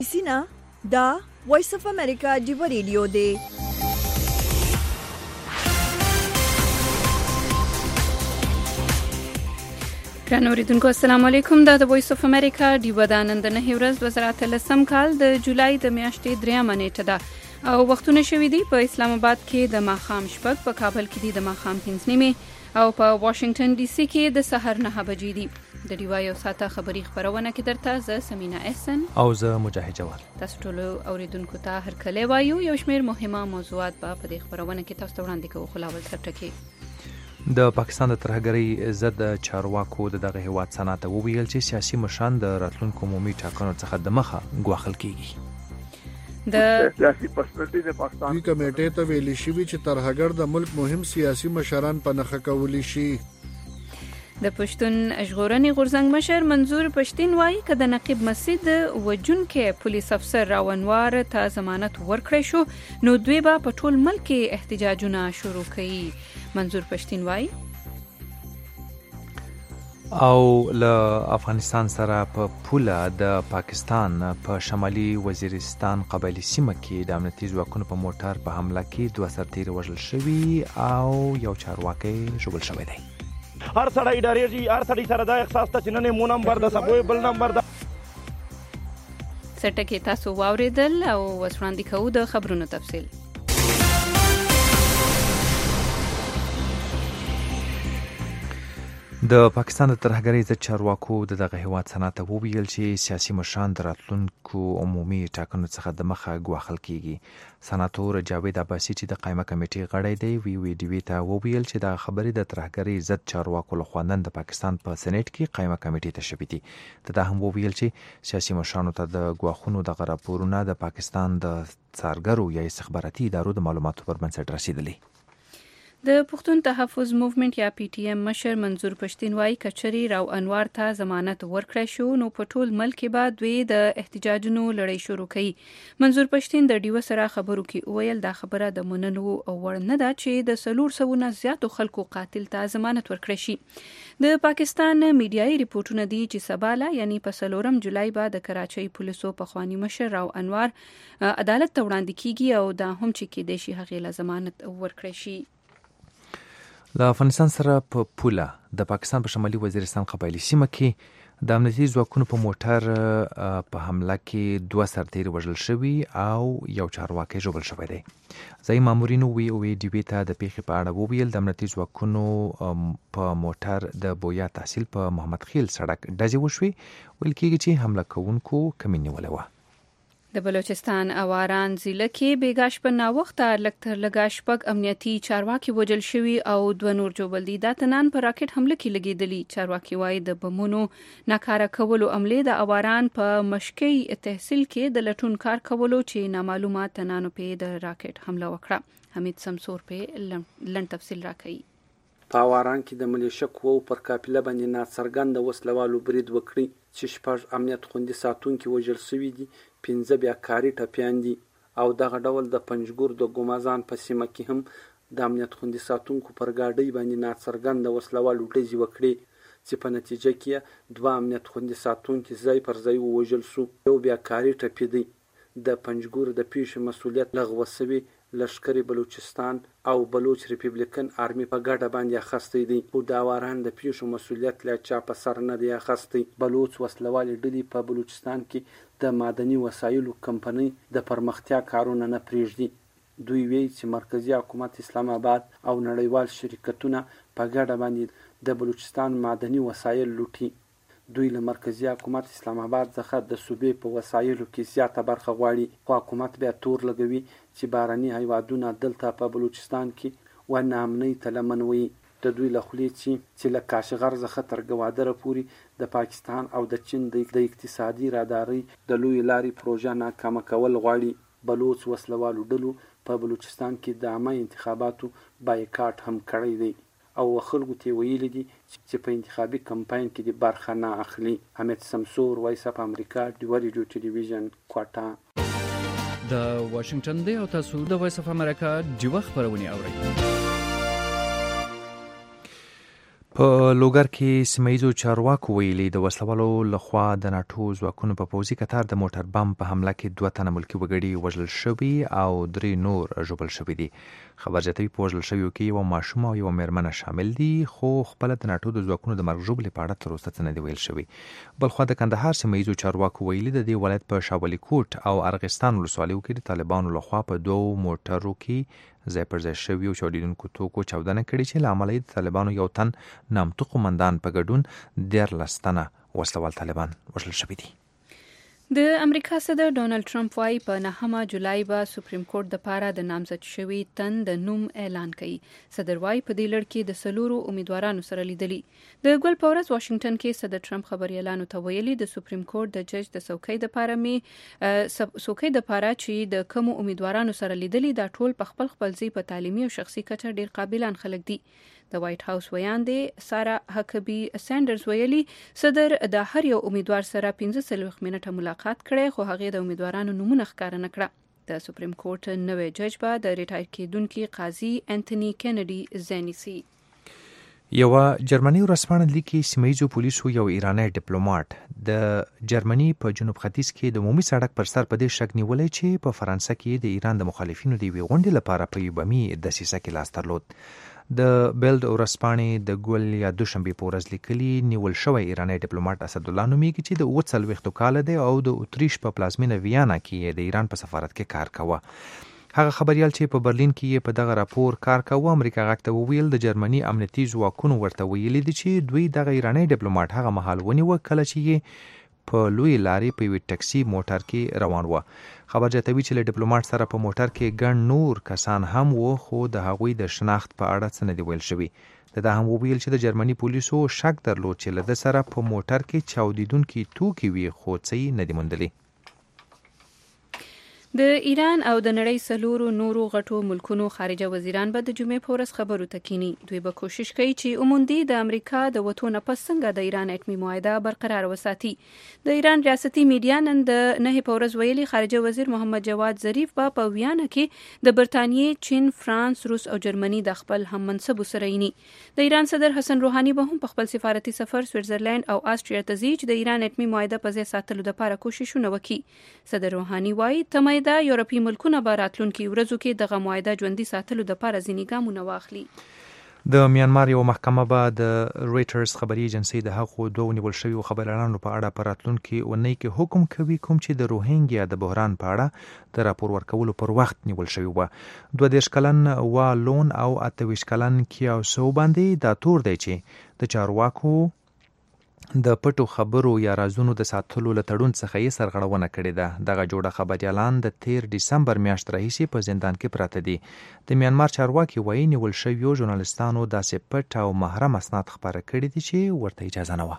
سینا دا وایس اف امریکا ډیو ریډیو دی. ګران اوریدونکو السلام علیکم. دا د وایس اف امریکا ډیو د نن د 9 ورځ 2013 کال د جولای د میاشتې 3 نیټه ده او وختونه شوي دي په اسلام آباد کې د ماښام شپږ، په کابل کې دي د ماښام 5 نیمې او په واشنگټن ډي سي کې د سحر 9 بجې دي. د ډیوا یو ساعته خبري خبرونه کې درته زه سمینا احسن او زه مجاهد جواد تاسو ټول اوریدونکو ته هر کله وایو. یو شمېر مهمه موضوعات په دې خبرونه کې تاسو ته وړاندې کوو. خلاول سرټکی د پاکستان د ترهګرۍ ضد چارواکو دغه هیواد صنعت وویل چې سیاسي مشران د راتلونکو عمومي ټاکنو څخه د مخه ګواښل کیږي. د سیاسي پرسپکټیو د پاکستان کمیټې ته ویل شوی چې ترهګر د ملک مهم سیاسي مشران په نخښه کولی شي. د پښتون ژغورنې غورځنګ مشر منظور پښتين وایي چې د نقیب مسجد وجونکې پولیس افسر راونوار ته ضمانت ورکړی شو نو دوی به په ټول ملک کې احتجاجونه شروع کړي. منظور پښتين وایي او له افغانستان سره په پوله د پاکستان په شمالي وزیرستان قبایلی سیمه کې د امنیتي ځواکونو په موټر په حمله کې 2 سرتیري وژل شوي او یو چارواکي ژوبل شوی دی. هر سړی ډاریږي، هر سړی سره دا احساس ته چې نن مو نمبر د سبوی بل نمبر د سټکی تاسو واوریدل او وسوړاندې کوو د خبرونو تفصیل. د پاکستان د ترهګرۍ ضد چارواکو دغه هیواد صنعت وویل چې سیاسي مشران د راتلونکو عمومي ټاکنو څخه د مخه ګواښل کیږي. سناتور جاوید عباسي چې د قائمه کمیټې غړی دی وی ډي وی ته وویل چې د خبرې د ترهګرۍ ضد چارواکو لخوا نن د پاکستان په سېنات کې قائمه کمیټې ته شوې دي. دا هم وویل چې سیاسي مشرانو ته د ګواښونو د راپورونه د پاکستان د څارګرو یا استخباراتي ادارو د معلوماتو پر بنسټ رسیدلي. د پښتون تحفظ موومېنټ یا پی ټی ایم مشر منظور پښتين وایي کچري راو انوار ته ضمانت ورکړی شو نو په ټول ملک کې به دوی د احتجاجونو لړۍ شروع کړي. منظور پښتين د ډیو سره خبرو کې ویل دا خبره د منلو وړ نه ده چې د 400 زیاتو خلکو قاتل ته ضمانت ورکړي شي. د پاکستان میډیایي ریپورتونه دي چې سباله یعنی په 4 جولای بعد د کراچۍ پولیسو په خواني مشر راو انوار عدالت ته وړاندې کیږي او دا هم چې کې د شي هغې له ضمانت ورکړي شي. له افغانستان سره په پوله د پاکستان په شمالي وزیرستان قبایلی سیمه کې د امنیتي ځواکونو په موټر په حمله کې 2 سرتیري وژل شوي او یو چارواکي ژوبل شوی دی. ځایي مامورینو وی ډي وی ته د پیښې په اړه وویل د امنیتي ځواکونو په موټر د بویا تحصیل په محمد خیل سړک ډزې وشوي. ویل کېږي چې حمله کوونکو کمین نیولې وه. د بلوچستان اواران ضلع کې بیګا شپه ناوخته لکتر لګا شپږ امنیتي چارواکي وژل شوي او 2 نور ژوبل دي. دا تنان په راکټ حمله کې لګېدلي. چارواکي وایي د بمونو ناکاره کولو عملې د اواران په مشکي تحصیل کې د لټون کار کولو چې نامعلومه تنانو په د راکټ حمله وکړه. حمید سمسور په لن تفصیل راکړي. په اواران کې د ملیشه قوو پر قافله باندې ناڅرګنده وسلوالو برید وکړي چې 6 امنیت خوندي ساتونکي وژل شوي دي، 15 بیا کاري ټپیان دي او دغه ډول د پنجګور د ګومازان په سیمه کې هم د امنیت خوندي ساتونکو پر ګاډۍ باندې ناڅرګنده وسلوالو ډزې وکړي چې په نتیجه کې 2 امنیت خوندي ساتونکي ځای پر ځای ووژل شو، یو بیا کاري ټپي دی. د پنجګور د پیښې مسؤلیت لغوه شوی لشکري بلوچستان او بلوچ ریپبلیکن آرمي په ګډه باندې اخیستی دی خو د اواران د پیښو مسؤلیت له چا په سر نه دی اخیستی. بلوچ وسلوالې ډلې په بلوچستان کې د معدني وسایلو کمپنۍ د پرمختیا کارونه نه پرېږدي. دوی وایي چې مرکزی حکومت اسلام آباد او نړیوال شرکتونه په ګډه باندې د بلوچستان معدني وسایل لوټي. دوی له مرکزی حکومت اسلام آباد څخه د صوبې په وسایلو کې زیاته برخه غواړي خو حکومت بیا تور لګوي چې بهرني هیوادونه دلته په بلوچستان کې و ناامنۍ ته لمن وي. د دوی له خولې چې له کاشغر څخه تر ګوادره پورې د پاکستان او د چین د اقتصادي رادارۍ د لوی لارې پروژه ناکامه کول غواړي. بلوچ وسلوالو ډلو په بلوچستان کې د عامه انتخاباتو بایکاټ هم کړی دی او خلکو ته ویلي دي چې په انتخابي کمپاین کې د برخه نه اخلي. حمید سمسور، وایس اف امریکا، ډیو ریډیو ټلویزیون، کوټا. د واشنگټن دی او تاسو د وایس اف امریکا ډیو خبرونه اورئ. په لوګر کې سیمه‌ییزو چارواکو ویلي د وسلوالو لخوا د ناټو ځواکونو په پوځي کتار د موټر بم په حمله کې 2 تنه ملکي وګړي وژل شوي او 3 نور ژوبل شوي دي. خبر جاتوي په وژل شویو کې یو ماشوم او یو مېرمنه شامل دي، خو خپل د ناټو د ځواکونو د مرګ ژوبلې په اړه تر اوسه څه نه دي ویل شوي. بلخوا د کندهار سیمه‌ییزو چارواکو ویلي د دې ولایت په شاولي کوټ او ارغستان ولسوالیو کې د طالبانو لخوا په 2 موټرو کې ځای پر ځای شوي او چاودیدونکو توکو چاودنه کړې چې له امله د طالبانو یو تن نامتو قومندان په ګډون 14 تنه وسلوال طالبان وژل شوي دي. د امریکا صدر ډونالد ټرمپ وايي په 9 جولای به سپریم کورټ د پاره د نامزد شوي تن د نوم اعلان کړي. صدر وايي په دې لړ کې د سلورو امیدوارانو سره لیدلي. د ګل په ورځ واشنگټن کې صدر ټرمپ خبريالانو ته ویلي د سپریم کورټ د جج د څوکۍ د پاره چې د کوم امیدوارانو سره لیدلي دا ټول په خپل ځای په تعلیمي او شخصي کچه ډیر قابلان خلک دي. د وایټ هاوس ویاندې سارا هکبي سانډرز ویلي صدر د هر یو امیدوار سره 15 منټه ملاقات کړي، خو هغه د امیدوارانو نمونه ښکاره نه کړه. د سپریم کورټ نوې جج به د ریټایر کېدونکي قاضي انټونی کینیډي زینیسي. یو جرمني ورځپاڼه لیکي سیمه‌ییزو پولیسو یو ایرانی ډیپلوماټ د جرمني په جنوب ختیځ کې د عمومي سړک پر سر په دې شک نیولې چې په فرانسه کې د ایران د مخالفینو د یوې غونډې لپاره په یو بمي دسیسه کې لاس درلود. د بیلډ ورځپاڼې د ګول یا دوشنبه په ورځ لیکلي نیول شوی ایرانی ډیپلوماټ اسدالله نومیږي چې د 40 کال دی او د اتریش په پلازمینه ویانا کې د ایران په سفارت کې کار کاوه. هغه خبريال چې په برلین کې په دغه راپور کار کاوه امریکا غاک ته ویل د جرمني امنیتي ځواکونو ورته ویلي دي چې دوی دغه ایرانی ډیپلوماټ هغه مهال ونیو کله چې په لوی لارې په یوه ټکسي موټر کې روان و. خبر جاتوي چې له ډیپلوماټ سره په موټر کې ګڼ نور کسان هم وو، خو د هغوی د شناخت په اړه څه نه دی ویل شوي. دا هم ویل چې د جرمني پولیسو شک درلود چې له د سره په موټر کې چاودیدونکي توکي وي، خو څه نه دی موندلي. د ایران او د نړۍ سلورو نورو غټو ملکونو خارجه وزیران به د جمعې په ورځ خبرو ته کینی. دوی به کوشش کوي چې عموندي د امریکا د وټو نه پس څنګه د ایران اټومي معاهده برقرار وساتي. د ایران ریاستي میډیا نن د 9 په ورځ ویلي خارجه وزیر محمد جواد ظریف په ویانا کې د برتانیې، چین، فرانس، روس او جرمني د خپل هم منصبو سره یې. د ایران صدر حسن روحاني به هم په خپل سفارتي سفر سویټزرلند او آسټریا ته ځي چې د ایران اټومي معاهده په ځای ساتلو لپاره کوششونه وکړي. صدر روحاني وايي دا یورپي ملکونه به راتلونکي ورځو کې دغه معاهده ژوندۍ ساتلو لپاره ځینې ګامونه واخلي. د میانمار یو محکمه به د رویټرز خبري ایجنسۍ د هغو 2 نیول شویو خبريالانو په اړه په راتلونکي اونۍ کې حکم کوي کوم چې د روهینګیا د بحران په اړه د راپور ورکولو پر وخت نیول شوی و. 22 کلن وا لون او 28 کلن کیاو سو باندې دا تور دی چې د چارواکو د پټو خبرو یا رازونو د ساتلو له تړون څخه یې سرغړونه کړې ده. دغه جوړه خبريالان د 13 دسمبر میاشت راهیسې په زندان کې پراته دي. د میانمار چارواکي وایي نیول شویو ژورنالستانو داسې پټ او محرم اسناد خپاره کړي دي چې ورته اجازه نه وه.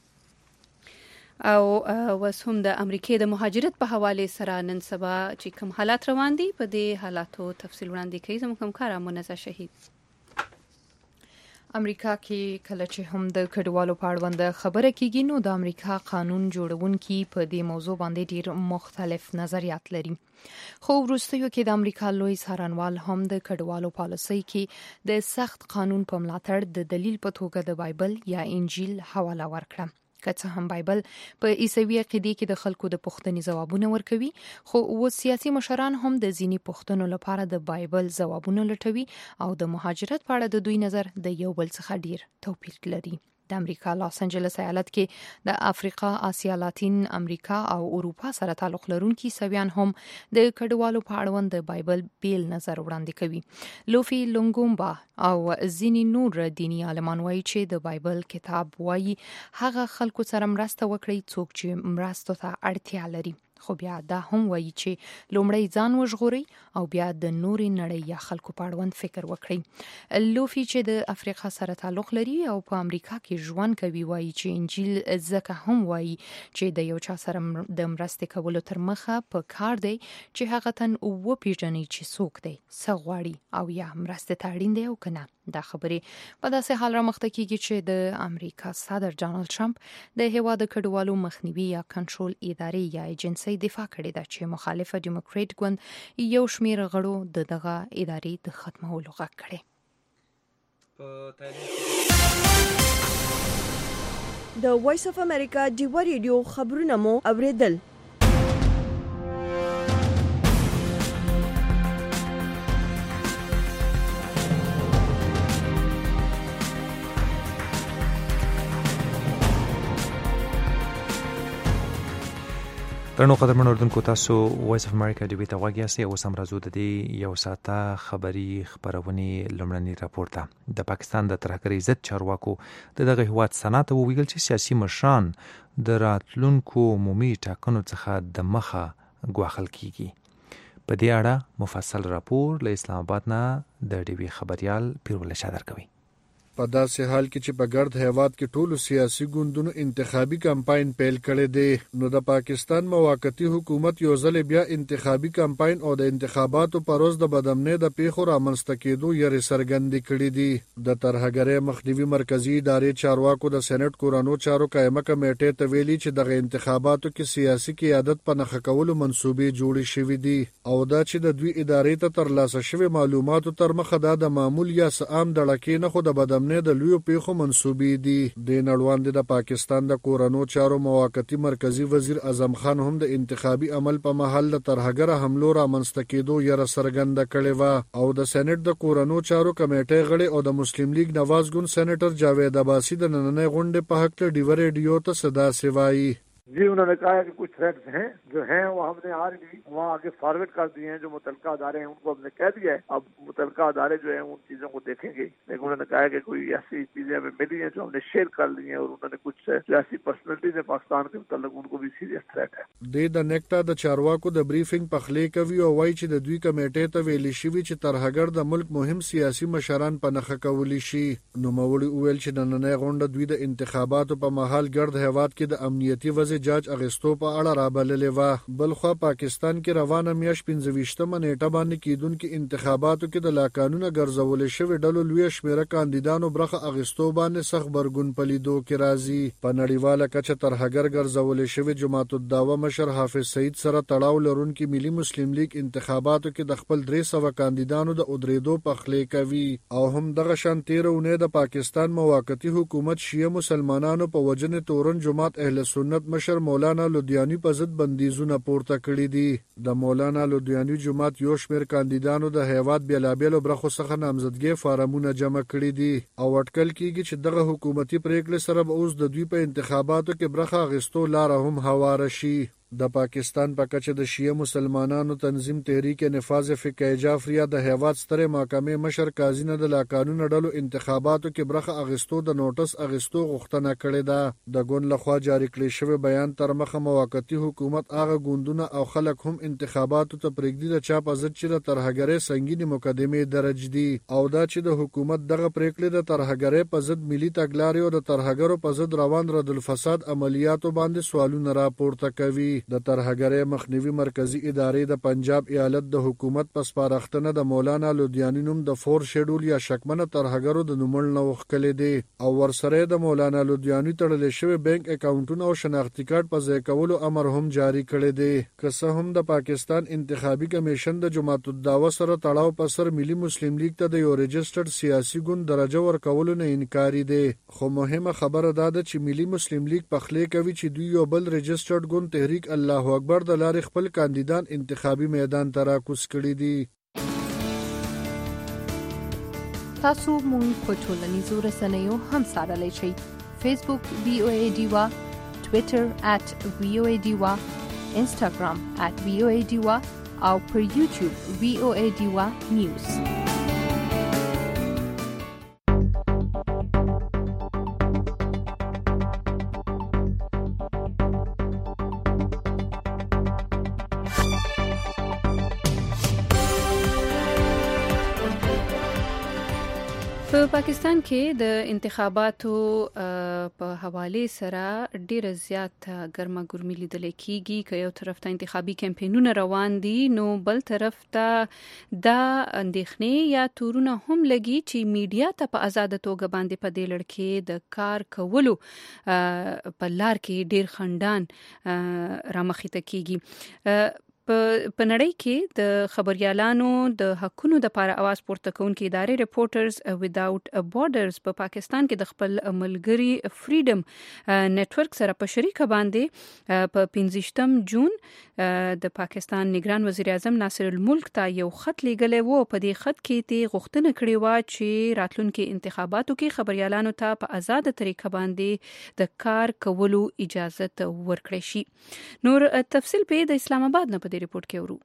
او وس هم د امریکای د مهاجرت په حواله سره نن سبا چې کوم حالات روان دي په دې حالاتو تفصیل وړاندې کوي زموږ همکار منزه شهید. امریکا کې کله چې هم د کډوالو په اړوند خبره کیږي نو د امریکا قانون جوړونکي په دې موضوع باندې ډیر مختلف نظریات لري. خو وروستیو کې د امریکا لوی څارنوال هم د کډوالو پالیسۍ کې د سخت قانون په ملاتړ د دلیل په توګه د بایبل یا انجیل حواله ورکړه. که څه هم بایبل په عیسوي عقیدې کې د خلکو د پوښتنې ځوابونه ورکوي، خو سیاسي مشران هم د ځینې پوښتنو لپاره د بایبل ځوابونه لټوي او د مهاجرت په اړه د دوی نظر د یو بل څخه ډیر توپیر لري. د امریکا لاس انجلس ایالت کې د افریقا، آسیا، لاتین امریکا او اروپا سره تعلق لرونکي سویان هم د کډوالو په اړوند د بایبل بیل نظر وړاندې کوي. لوفي لونګومبا او ځینې نور دینی عالمان وایي چې د بایبل کتاب وایي هغه خلکو سره مرسته وکړي څوک چې مرستو ته اړتیا لري، خو بیا دا هم وایي چې لومړی ځان وژغوري او بیا د نورې نړۍ یا خلکو په اړوند فکر وکړي. لوفي چې د افریقا سره تعلق لري او په امریکا کې ژوند کوي وایي چې انجیل ځکه هم وایي چې د یو چا سره د مرستې کولو تر مخه په کار دی چې هغه تن وپیژني چې څوک دی، څه غواړي او یا مرستې ته اړین دی او که نه. دا خبرې په داسې حال رامخته کیږي چې د امریکا صدر ډانلډ ټرمپ د هیواد د کډوالو مخنیوي یا کنټرول ادارې یا ایجنسۍ دفاع کړې ده چې مخالفه ډیموکریټ ګوند یو شمېر غړو د دغه ادارې د ختمولو غږ کړی. د وایس اف امریکا ډیوا ریډیو خبرونه مو اوریدل. درنو قدرمن اردوونکو، تاسو وایس اف امریکا ډیوی ته غوږ یاستئ. اوس هم راځو د دې یو ساعته خبري خبرونې لومړني راپور ته. د پاکستان د ترهګرۍ ضد چارواکو د دغه هیواد سنا ته وویل چې سیاسي مشران د راتلونکو عمومي ټاکنو څخه د مخه ګواښل کیږي. په دې اړه مفصل راپور له اسلام آباد نه د ډیوی خبريال پیرول شاه درکوي. په داسې حال کې چې په ګرد هیواد کې ټولو سیاسي ګوندونو انتخابي کمپاین پیل کړی دی، نو د پاکستان موقتی حکومت یو ځل بیا انتخابي کمپاین او د انتخاباتو پر ورځ د بدامنۍ د پیښو رامنځته کېدو یې څرګندې کړې دي. د ترهګرۍ مخنیوي مرکزی ادارې چارواکو د سېنات کورانو چارو قائمه کمیټې ته ویلي چې دغه انتخاباتو کې سیاسي قیادت په نښه کولو منسوبې جوړې شوې دي، او دا چې د دوی ادارې ته ترلاسه شوی معلوماتو تر مخه دا د معمول یا عام دړکې نه خو د بدامنۍ د لویو پیښو منسوبې دي. د نړوان د پاکستان د کورانو چارو موقتی مرکزی وزیر اعظم خان هم د انتخابي عمل په محل د ترهګر حملو رامنځته کېدو یې څرګنده کړې و، او د سېنات د کورانو چارو کمیټې غړي او د مسلم لیگ نواز ګوند سېنیټر جاوید عباسی د نننۍ غونډې په حق له ډیو ریډیو ته صدا سوای. जी उन्होंने कहा कि कुछ थ्रेट्स हैं जो हैं वो हमने ऑलरेडी वहाँ आगे फॉरवर्ड कर दिए हैं, जो मुतलका अदारे हैं उनको हमने कह दिया है, अब मुतलका अदारे जो हैं उन चीज़ों को देखेंगे। लेकिन उन्होंने कहा कि कोई ऐसी चीज़ें हमें मिली हैं जो हमने शेयर कर ली हैं, और उन्होंने कुछ सियासी पर्सनैलिटीज हैं पाकिस्तान के मुताल्लिक, उनको भी सीरियस थ्रेट है. د نیکټا د چارواکو د بریفینګ پخلی کوي او وایي چې د دوی کمیټې ته ویلي شوی چې ترهګر د ملک مهم سیاسي مشران په نښه کولی شي. نو موري ویل چې د نننۍ غونډه دوی د انتخاباتو په محل ګرد هیواد کې د امنیتي وضع جاج اغستو په اړه رابللې و. بلخوا پاکستان کې روانه میاشت 25مه نیټه باندې کېدونکو انتخاباتو کې د لاقانونه ګرځول شوی ډلو لوی شمیره کاندیدانو برخه اغستو باندې سخت برګون پلیدو کې راځي. په نړیواله کچه ترهګر ګرځول شوی جماعت الدعوه مشر حافظ سعید سره تړاو لرونکي ملي مسلم لیگ انتخاباتو کې د خپل 300 کاندیدانو د ادریدو پخلی کوي، او هم دغه شان 13 د پاکستان موقتی حکومت شیعه مسلمانانو په وجنه تورن جماعت اهل سنت مشر مولانا لودیانی په ضد بندیزونه پورته کړی دي. د مولانا لودیانی جماعت یو شمېر کاندیدانو د هیواد بیلابیلو برخو څخه نامزدګي فارمونه جمع کړي دي، او اټکل کیږي چې دغه حکومتي پریکړې سره به اوس د دوی په انتخاباتو کې برخه اخیستو لار هم هواره شي. د پاکستان په کچه د شیعه مسلمانانو تنظیم تحریک نفاذ فقه جعفریه د هیواد ستره محکمې مشر قاضي نه د لاقانون ډلو انتخاباتو کې برخه اغستو د نوټس اغستو غوښتنه کړې ده. د ګوند لخوا جاری کړی شوی بیان تر مخه موقتی حکومت هغه ګوندونه او خلک هم انتخاباتو ته پرېږدي د چا په ضد چې د ترهګرۍ سنگینی مقدمې درج دي، او دا چې د حکومت دغه پریکړې د ترهګرۍ په ضد ملي تګلارې او د ترهګرو په ضد روان رد الفساد عملیاتو باندې سوالونه راپورته کوي. د ترهګرۍ مخنیوي مرکزی ادارې د پنجاب ایالت د حکومت په سپارښتنه د مولانا لودیانی نوم د فور شیډول یا شکمنه ترهګرو د نومل نه وښکلې دي، او ورسره د مولانا لودیانی تړلې شوی بانک اکاونټونه او شناختی کارت په ځای کولو امر هم جاری کړی دی. که څه هم د پاکستان انتخابي کمیشن د جماعت الدعوه سره تړاو په سر ملي مسلم لیگ ته د یو رجسټرډ سیاسي ګوند درجه ورکولو نه انکاري دی، خو مهمه خبره ده چې ملي مسلم لیگ پخلی کوي چې دوی یو بل رجسټرډ ګوند تحریک الله اکبر د لارې خپل کاندیدان انتخابي میدان ته راکوز کړي دي. تاسو مونږ په ټولنیزو رسنیو هم څارلی شئ. فیسبوک VOA ډیوا، ټویټر @VOA ډیوا، انسټاګرام @VOA ډیوا، او پر یوټیوب VOA ډیوا نیوز. په پاکستان کې د انتخاباتو په حواله سره ډیره زیات ګرمه ګرمي لیدل کېږي، که یو طرف ته انتخابي کمپاینونه روان دي، نو بل طرف ته د اندېښنې یا تورونه هم لګي چې میډیا ته په آزاد توګه باندې په دې لړ کې د کار کولو په لار کې ډیر خندان رامخې ته کېږي. په نړۍ کې د خبريالانو د حقونو د لپاره आवाज پورته کوونکې ادارې ریپورټرز ویداوت بارډرز په پاکستان کې د خپل ملګری فریډم نتورک سره په شریکه باندې په 15 جون د پاکستان نگران وزیر اعظم ناصر الملک ته یو خط لیږلی و. په دې خط کې ته غوښتنه کړې و چې راتلونکي انتخاباتو کې خبريالانو ته په آزاد طریقه باندې د کار کولو اجازه ورکړي شي. نور تفصیل په د اسلام آباد نه په دې ریپورت کې ورو.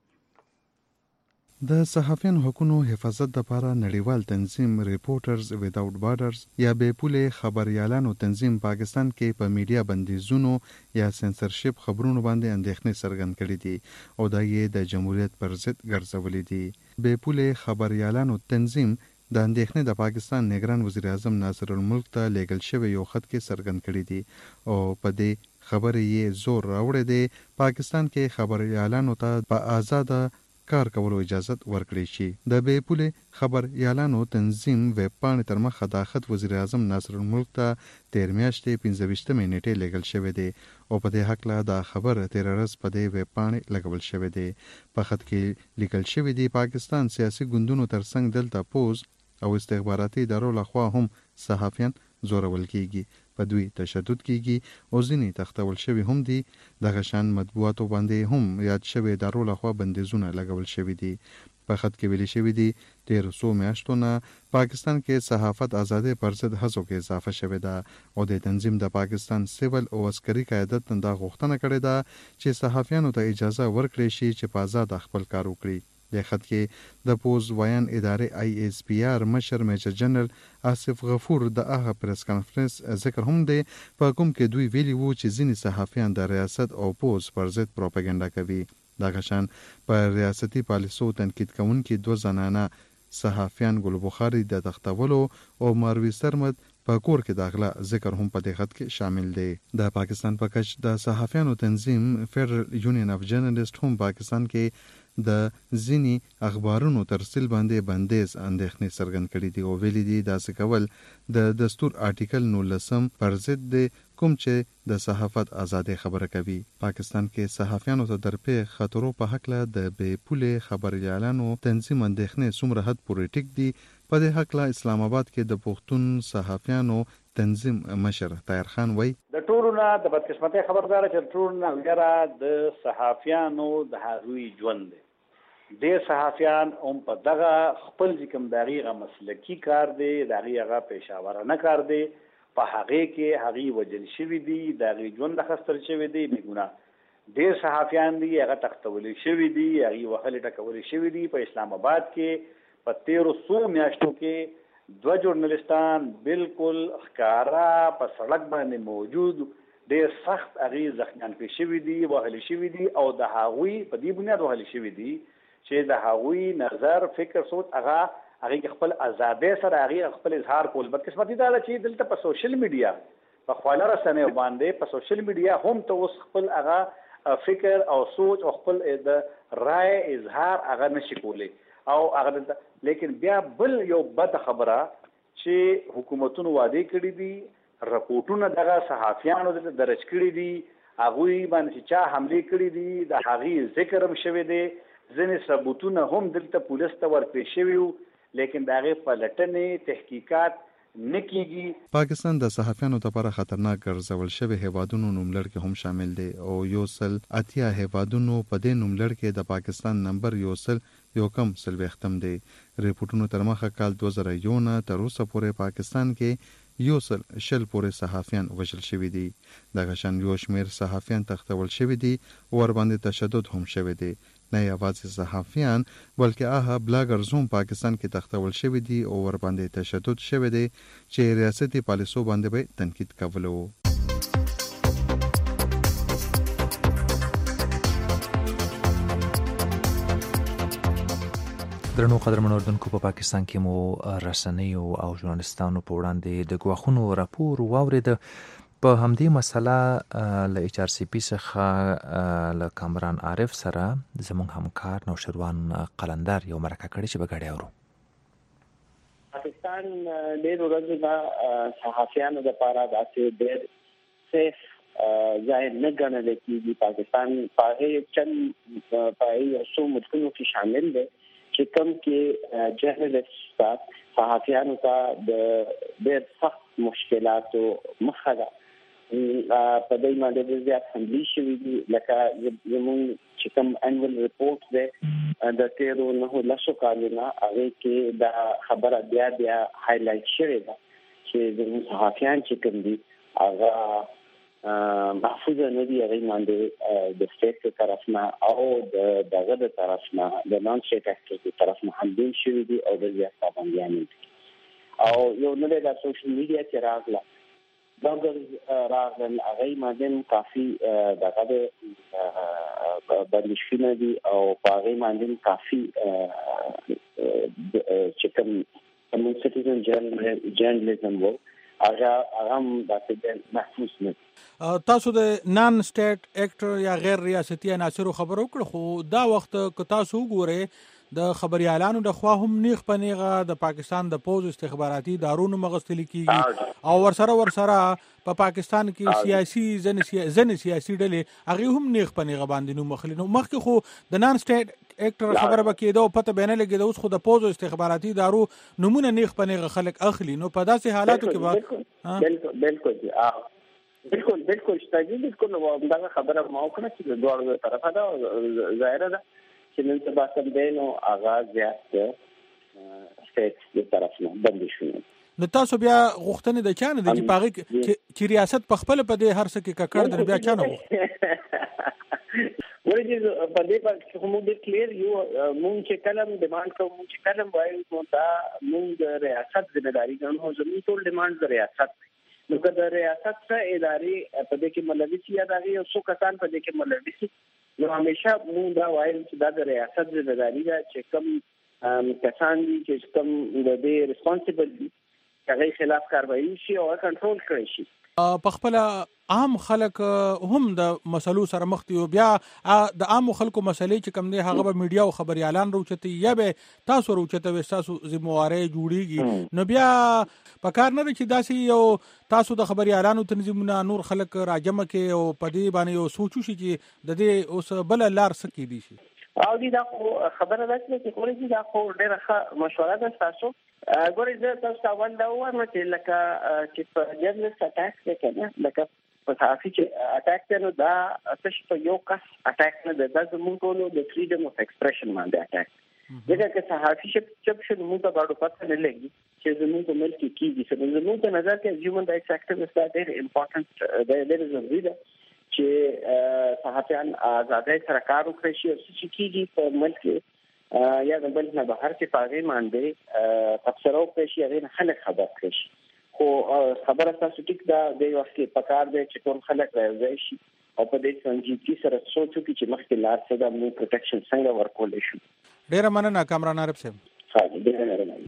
د صحافیانو حقوقو حفاظت لپاره نړیوال تنظیم ریپورټرز ویداوت بارډرز یا بې پولې خبريالانو تنظیم پاکستان کې په میډیا بندیزونو یا سنسرشپ خبرونو باندې اندېښنې څرګند کړې دي او دا یې د جمهوریت پر ضد ګرځولې دي. بې پولې خبريالانو تنظیم د اندېښنې د پاکستان نگران وزیر اعظم ناصر الملک ته لیږل شوی یو خط کې څرګند کړی دی او په دې خبرې یې زور راوړی دی پاکستان کې خبريالانو ته په آزاده کار کولو اجازه ورکړي شي. د بې پولې خبريالانو تنظیم ویب پاڼې تر مخه د خط وزیر اعظم ناصر الملک ته تیر میاشتې 15 نیټې لیږل شوی دی او په دې حق له دا خبر تیر ورځ په دې ویب پاڼې لګول شوی دی. په خط کې لیکل شوی دی پاکستان سیاسي ګوندونو ترڅنګ دلته پوز او استخباراتي ادارو لخوا هم صحافیان زورول کیږي، په دوی تشدد کیږي او ځینې تختول شوی هم دي. دغه شان مطبوعاتو باندې هم یاد شوی ادارو لخوا بندیزونه لګول شوی دي. په خط کې ویل شوی دی تیر څو میاشتو نه پاکستان کې صحافت ازادي پر ضد هڅو کې اضافه شوې ده او د تنظیم د پاکستان سیول او عسکري قیادت دا غوښتنه کړې ده چې صحافیانو ته اجازه ورکړي شي چې په آزاد خپل کار وکړي. د خط کې د پوز ویان ادارې ISPR مشر میجر جنرال آصف غفور د هغه پریس کانفرنس ذکر هم دی په کوم کې دوی ویلي وو چې ځینې صحافیان د ریاست او پوز پر ضد پروپاګاندا کوي. دغه شان په ریاستي پالیسو تنقید کوونکي 2 زنانه صحافیان ګل بخاری د تختولو او ماروي سرمد په کور کې داخله ذکر هم په دې خط کې شامل دی. د پاکستان په کچ د صحافیانو تنظیم فدرل یونین اف جرنالست هم پاکستان کې د ځینی اخبارونو ترسیل باندې بندیز اندېښنې څرګند کړي دي او ویلي دي داسې کول د دستور آرټیکل 19 پر ضد دی کوم چې د صحافت ازادي خبره کوي. پاکستان کې صحافیانو ته درپې خطرو په حق له د بې پولې خبريالانو تنظیم اندېښنې څومره حد پورې ټیک دي. په دې حق له اسلام آباد کې د پښتون صحافیانو تنظیم مشر طاهر خان وای د ټولونه د بدقسمتۍ خبردار چې ټولونه وګړه د صحافیانو د هغوی ژوند دی. د صحافیان هم په دغه خپل کوم دغه مسلکی کار دی دغه پېښورانه کار دی په هغه کې هغه وجل شوی دی دغه ژوند خستر شوی دی بګونه ډیر صحافیان دی هغه تختول شوی دی هغه وهل ټکول شوی دی په اسلام آباد کې په 1300 میاشتو کې 2 ژورنالستان بالکل ښکارا په سړک باندې موجود ډیر سخت هغه زخمیان پېښ شوی دی وهل شوی دی او د هغوی په دې بنیاد وهل شوی دی چې د هغوی نظر فکر سوچ هغه خپل آزادۍ سره هغه خپل اظهار کول. بدقسمتي دا چې دلته په سوشل میډیا په خواله رسنیو باندې په سوشل میډیا هم ته اوس خپل هغه فکر او سوچ او خپل د رائے اظهار هغه نشي کولی او هغه لیکن بیا بل یو بد خبره چې حکومتونو وعده کړی دي رپورټونه دغه صحافیانو درج کړی دي هغوی باندې چا حمله کړی دي د هغه ذکر هم شوی دی ځینې ثبوتونه هم دلته پولیس ته ورکړل شوي لیکن د هغې پلټنې تحقیقات نه کیږي. پاکستان د صحافیانو لپاره خطرناک ګرځول شوی هیوادونو نوملړ کې هم شامل دی او 180 هیوادونو په دې نوملړ کې د پاکستان نمبر 1 دی. ریپورتونو تر مخه کال 2001 تر اوسه پورې پاکستان کې 100 پورې صحافیان وژل شوي دي. دغه شان یو شمېر صحافیان تختول شوي دي او ور باندې تشدد هم شوی دی. نه یوازې صحافیان بلکې هغه بلاګرز هم پاکستان کې تختول شوي دي او ور باندې تشدد شوی دی چې ریاستي پالیسو باندې به تنقید کولو. درنو قدرمنو اوردونکو په پاکستان کې مو رسنیو او ژورنالستانو په وړاندې د ګواښونو راپور واورید. په همدې مسله له HRCP څخه له کامران عارف سره زموږ همکار نوشروان قلندر یو مرکه کړې چې به ګډه اورو. پاکستان ډېر ورځې صحافیانو لپاره داسې ډېر سیف ځای نه ګڼل کېږي. پاکستان په چند په یو څو ملکونو کې شامل دی چې کوم کې جرنالست صحافیانو ته د ډېر سخت مشکلاتو مخه ده. په دې باندې زیات حملې شوي دي، لکه زموږ چې کوم انوال ریپورټ دی د تیرو 9 کالونو هغې کې دا خبره بیا هایلایټ شوې ده چې زموږ صحافیان چې کوم دي هغه محفوظ نه دي. هغې باندې د سټیټ طرف نه او دغه د طرف نه د نان سټیټ اکټرز طرف نه حملې شوي دي او د زیات پابندیان دي. او یو نوې د سوشل میډیا چې راغله بلګرز راغلل، هغې باندې کافي دغه د بندشونه دي او په هغې باندې کافي چې کوم زموږ سټیزن جرنالیزم و هغه هم داسې محفوظ نه. تاسو د نان سټیټ اکټر یا غیر ریاستي عناصرو خبرو کړ، خو دا وخت که تاسو وګورئ د خبريالانو د خوا هم نیغ په نیغه د پاکستان د پوز استخباراتي ادارونو مغستل کیږي او ورسره په پاکستان کې سیاسي ځنې سیاسي ډلې هغه هم نیغ په نیغه باندې نو مخلي نو مخکې خو د نان سټیټ اکټر خبره بکیده او پته بینه لګیده اوس خو د پوز استخباراتي ادارو نمونه نیغ په نیغه خلک اخلي. نو په داسې حالاتو کې بالکل شته بالکل دا خبره ما وکړه چې د دوه طرفه ده ظاهره ده چې نن سبا کوم دی نو آغاز زیات سټیټ د طرف نه بندي شوی. نو تاسو بیا غوښتنې د چا نه دي چې پاغه چې ریاست په خپل په دې هر څه کې ککړ در بیا چا نه ورته په دې په کوم دې کلیر یو مونږ چې کلم ډیماند کوو مونږ چې کلم وایو نو دا مونږ د ریاست ځمېداري ګڼو. زموږ ټول ډیماند د ریاست نو که د ریاست څخه ادارې په دې کې ملوي شي یا دغه یو څو کسان په دې کې ملوي شي نو همیشه مونږ دا وایو چې دا د ریاست ځمېداري ده چې کوم کسان دي چې کوم د دې ریسپانسیبل دي هغه خلاف کاروایی شي او کنټرول کړی شي. په خپل عام خلک هم د مسلو سره مخ دي او بیا د عام خلکو مسلې چې کوم دي هغه به میډیا او خبريالان روچتي یا به تاسو روچته و تاسو ذمہواری جوړیږي. نو بیا په کار نه چې داسې یو تاسو د خبريالانو تنظیمونه نور خلک راجمه کې او په دې باندې یو سوچو شي چې د دې اوس بل لار سکی دي شي. او دا خبره ده چې کولای دا خو ډېره ښه مشوره ده تاسو ګورئ زه تاسو ته اول دا وایم چې لکه چې په جرنالست اټاک کې کنه لکه په صحافي چې اټاک کوي نو دا تاسو په یو کس اټاک نه ده، دا زموږ ټول د فریډم اف ایکسپریشن باندې اټاک دغه که صحافي چې شنو موږ ته باندې پته نه لګي چې زموږ په ملک کې کیږي چې زموږ په نظر کې هیومن رائټس اکټیویسټ دا ډېر امپورټنت دی ضروري ده چې صحافیان آزادۍ سره کار وکړي شي او چې کیږي په ملک کې یا د بل نه بهر کې پاغي باندې تفسیر وکړي شي هغه خلک خبر کړي شي. خو خبره تاسو ټیک دا د وخت کې پکار دی چې ټول خلک راځي شي او په دې سنجیدګي سره سوچو چې مخکې لار څه د مو پروټیکشن څنګه ورکول شي. ډیره مننه کامران عرب صاحب. ها ډیره مننه.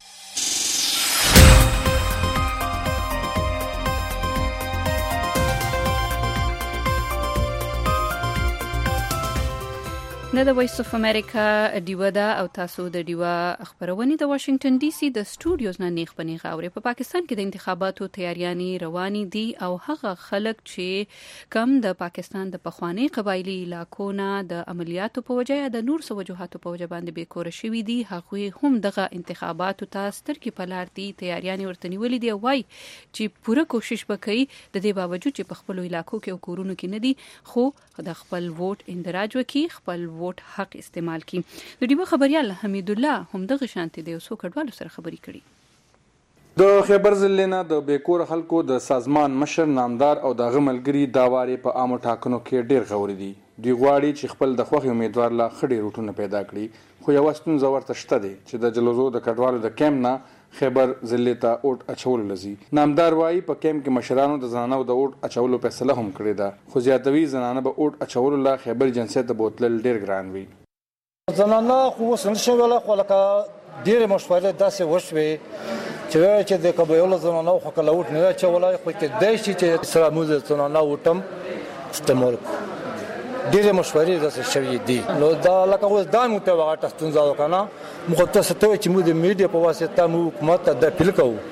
نه د وایس اف امریکا دیوا دا او تاسو د دیوا خبرونه د واشنگټن ډي سي د سټوډیوز نه نیغ پنیغ اوري. په پاکستان کې د انتخاباتو تیاریانی رواني دي او هغه خلک چې کم د پاکستان د پخوانی قبایلی علاقو نه د عملیاتو په وجه یا د نور څه وجوهاتو په وجه باندې بیکور شوي دي هغه هم دغه انتخاباتو ته ستر کې پلار دي تیاریانی ورته نیولې دي وای چې پوره کوشش وکړي د دې باوجود چې په خپل علاقو کې او کورونو کې نه دي خو د خپل ووټ اندراج وکړي خپل ووټ حق استعمال کی. د دیو خبريال حمید الله هم دغه شانتي دی اوسو کډوالو سره خبري کړي. د خیبر ضلع نه د بیکور خلکو د سازمان مشر نامدار او د غملګری داواري په عامو ټاکنو کې ډیر غوړي دي. دی غواړي چې خپل د خوخي امیدوار لا خړې روټونه پیدا کړي خو یو ستون زور تشته دي چې د جلوزو د کډوالو د کیم نه خیبر ضلع ته اوټ اچول لزي. نامدار وايي په کیم کې مشرانو د زنانو د اوټ اچولو فیصله هم کړې ده خو زیاتوي زنانه به اوټ اچولو لا خیبر جنسیت ته بوتل ډیر ګران وي. زنانه خو سنشي ولا خلک ډیر مشوره داسې وشوي چې د قبایلو زنانه خو کله اوټ نه اچولای خو کې د شي چې سلاموز زنانه اوټم استعمال ډیره مشورې داسې شوي دي. نو دا لکه اوس دا مو ته وغاټه ستونزه وکنه مخ ته ستوي چې مو د میډیا په واسطه مو حکومت ته د اپیل کوو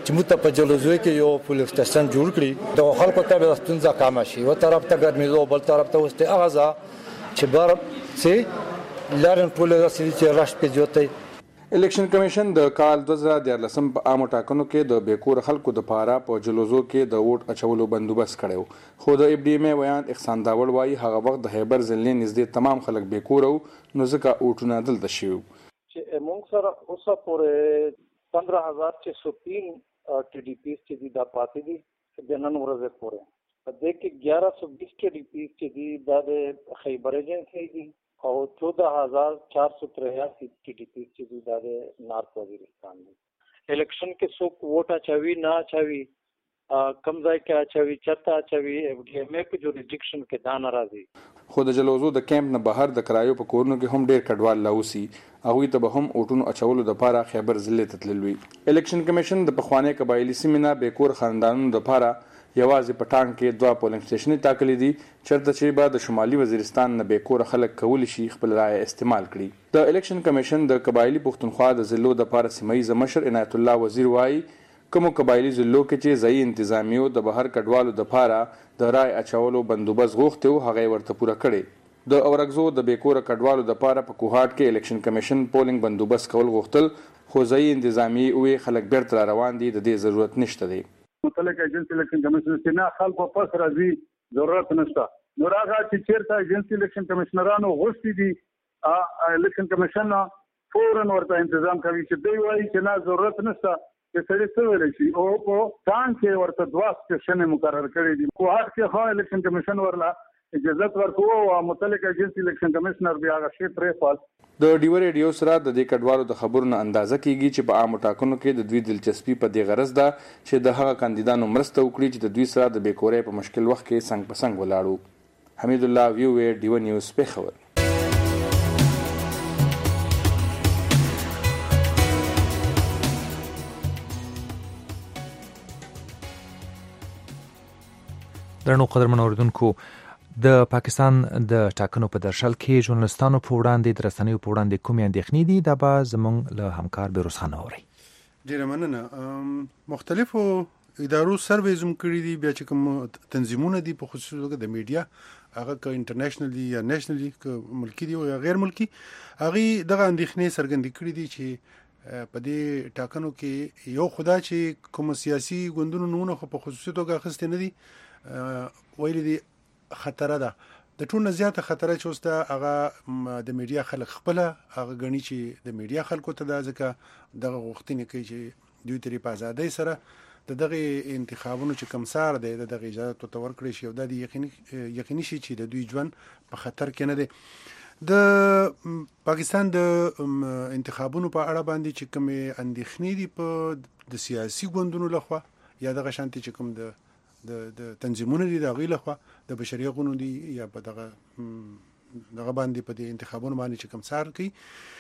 چې موږ ته په جلوزوي کې یو پولیس سټیشن جوړ کړي د خلکو ته به ستونزه کم شي و طرف ته ګرمېدو بل طرف ته وسته اغازا چې بار سي لارن ټول رسېدي چې راش په جوته الیکشن کمیشن د کال 2014 په عامو ټاکنو کې د بیکور خلکو د پاره په جلوزو کې د ووټ اچولو بندوبست کړو خو د اف ډي ایم ویان احسان داول وايي هغه وخت د خیبر ضلع نږدې تمام خلک بیکور او نو ځکه ووټونه دلته شوي چې موږ سره اوسه پورې 15603 ټي ډي پی چې دا پاتې دي د نن ورځې پورې په دې کې 1120 ټي ډي پی چې دي د خیبر ایجنسی دي او 14483 ټي ډي پی چې دي د نارث وزیرستان دي الیکشن کې څوک ووټ اچوي نه اچوي کم ځای کې اچوي چرته اچوي اف ډي ایم په جوریډکشن کې دا ناراضي خو د جلوزو د کیمپ نه بهر د کرایو په کورونو کې هم ډیر کډوال لاوسی هغه ته به هم اوټونو اچولو د پاره خیبر ضلع ته تللوي الیکشن کمیشن د پخوانی قبایلی سیمه بیکور خاندانونو د پاره یوازې پټان کې 2 پولینګ سټیشن ټاکلي دي چرته چې بعد د شمالي وزیرستان نه بیکور خلک کول شي خپل رائے استعمال کړي د الیکشن کمیشن د قبایلی پښتونخوا د ضلعو د پاره سیمایي مشر عنایت الله وزیر وايي کوم قبایلی ضلعو کې چې ځای انتظامیو د بهر کډوالو د پاره د رائے اچولو بندوبست غوښته هغه ورته پوره کړي د اورګزو د بیکور کډوالو د پاره په کوهاټ کې الیکشن کمیشن پولینګ بندوبست کول غوښتل خو ځای انتظامی او خلک بیرته روان دي د دې ضرورت نشته دی متعلق ایجنسی الیکشن کمیشن چې نه خلکو پس راځي ضرورت نشته نو راغه چې چیرته ایجنسی الیکشن کمیشنرانو غوښتي دي الیکشن کمیشن فورن ورته تنظیم کوي چې دوی وایي چې نه ضرورت نشته چې سړی څه ویل شي او په ځان کې ورته 2 سټیشن مقرر کړی دي کوهاټ کې خو الیکشن کمیشن ورلا اجازه ورکوه او متعلق ایجنسی الیکشن کمیشنر بیا هغه شی پرې فال د ډیو ریډیو سره د دې کډوالو د خبرونو اندازه کیږي چې په عامو ټاکنو کې د دوی دلچسپي په دې غرض ده چې د هغه کاندیدانو مرسته وکړي چې د دوی سره د بیکورۍ په مشکل وخت کې څنګ په څنګ ولاړو حمید الله ویو ډیو نیوز پیښور درنو قدرمن اوریدونکو د پاکستان د ټاکنو په درشل کې ژورنالستانو په وړاندې د رسنیو په وړاندې کومې اندېښنې دي دا به زموږ له همکار بیروز خان اوري ډیره مننه مختلفو ادارو سروې زم کړی دي بیا چې کوم تنظیمونه دي په خصوص د میډیا هغه ک انټرنیشنلی یا نېشنلی ک ملکی دي او غیر ملکی هغه دغه اندېښنې څرګندې کړې دي چې په دې ټاکنو کې یو خدا چې کوم سیاسي ګوندونو نونه خو په خصوصي توګه اخیستې نه دي ویل دي خطر ده د ټول زیاته خطر چې اوسه هغه د میډیا خلک خپل هغه غني چې د میډیا خلکو ته د ځکه دغه غوښتنې کوي چې دوی تری په ازادۍ سره دغه انتخابونو چې کمسار دی دغه اجازه تو ورکړي شي او د یقیني شي چې د دوی ژوند په خطر کې نه دی د پاکستان د انتخابونو په اړه باندې چې کوم اندېښنې دي په د سیاسي ګوندونو لخوا یا دغه شانتي چې کوم د تنظیمونو دي د غوښ لخوا د بشري حقوقو دي یا په دغه باندې په دې انتخابونو باندې چې کوم سار کوي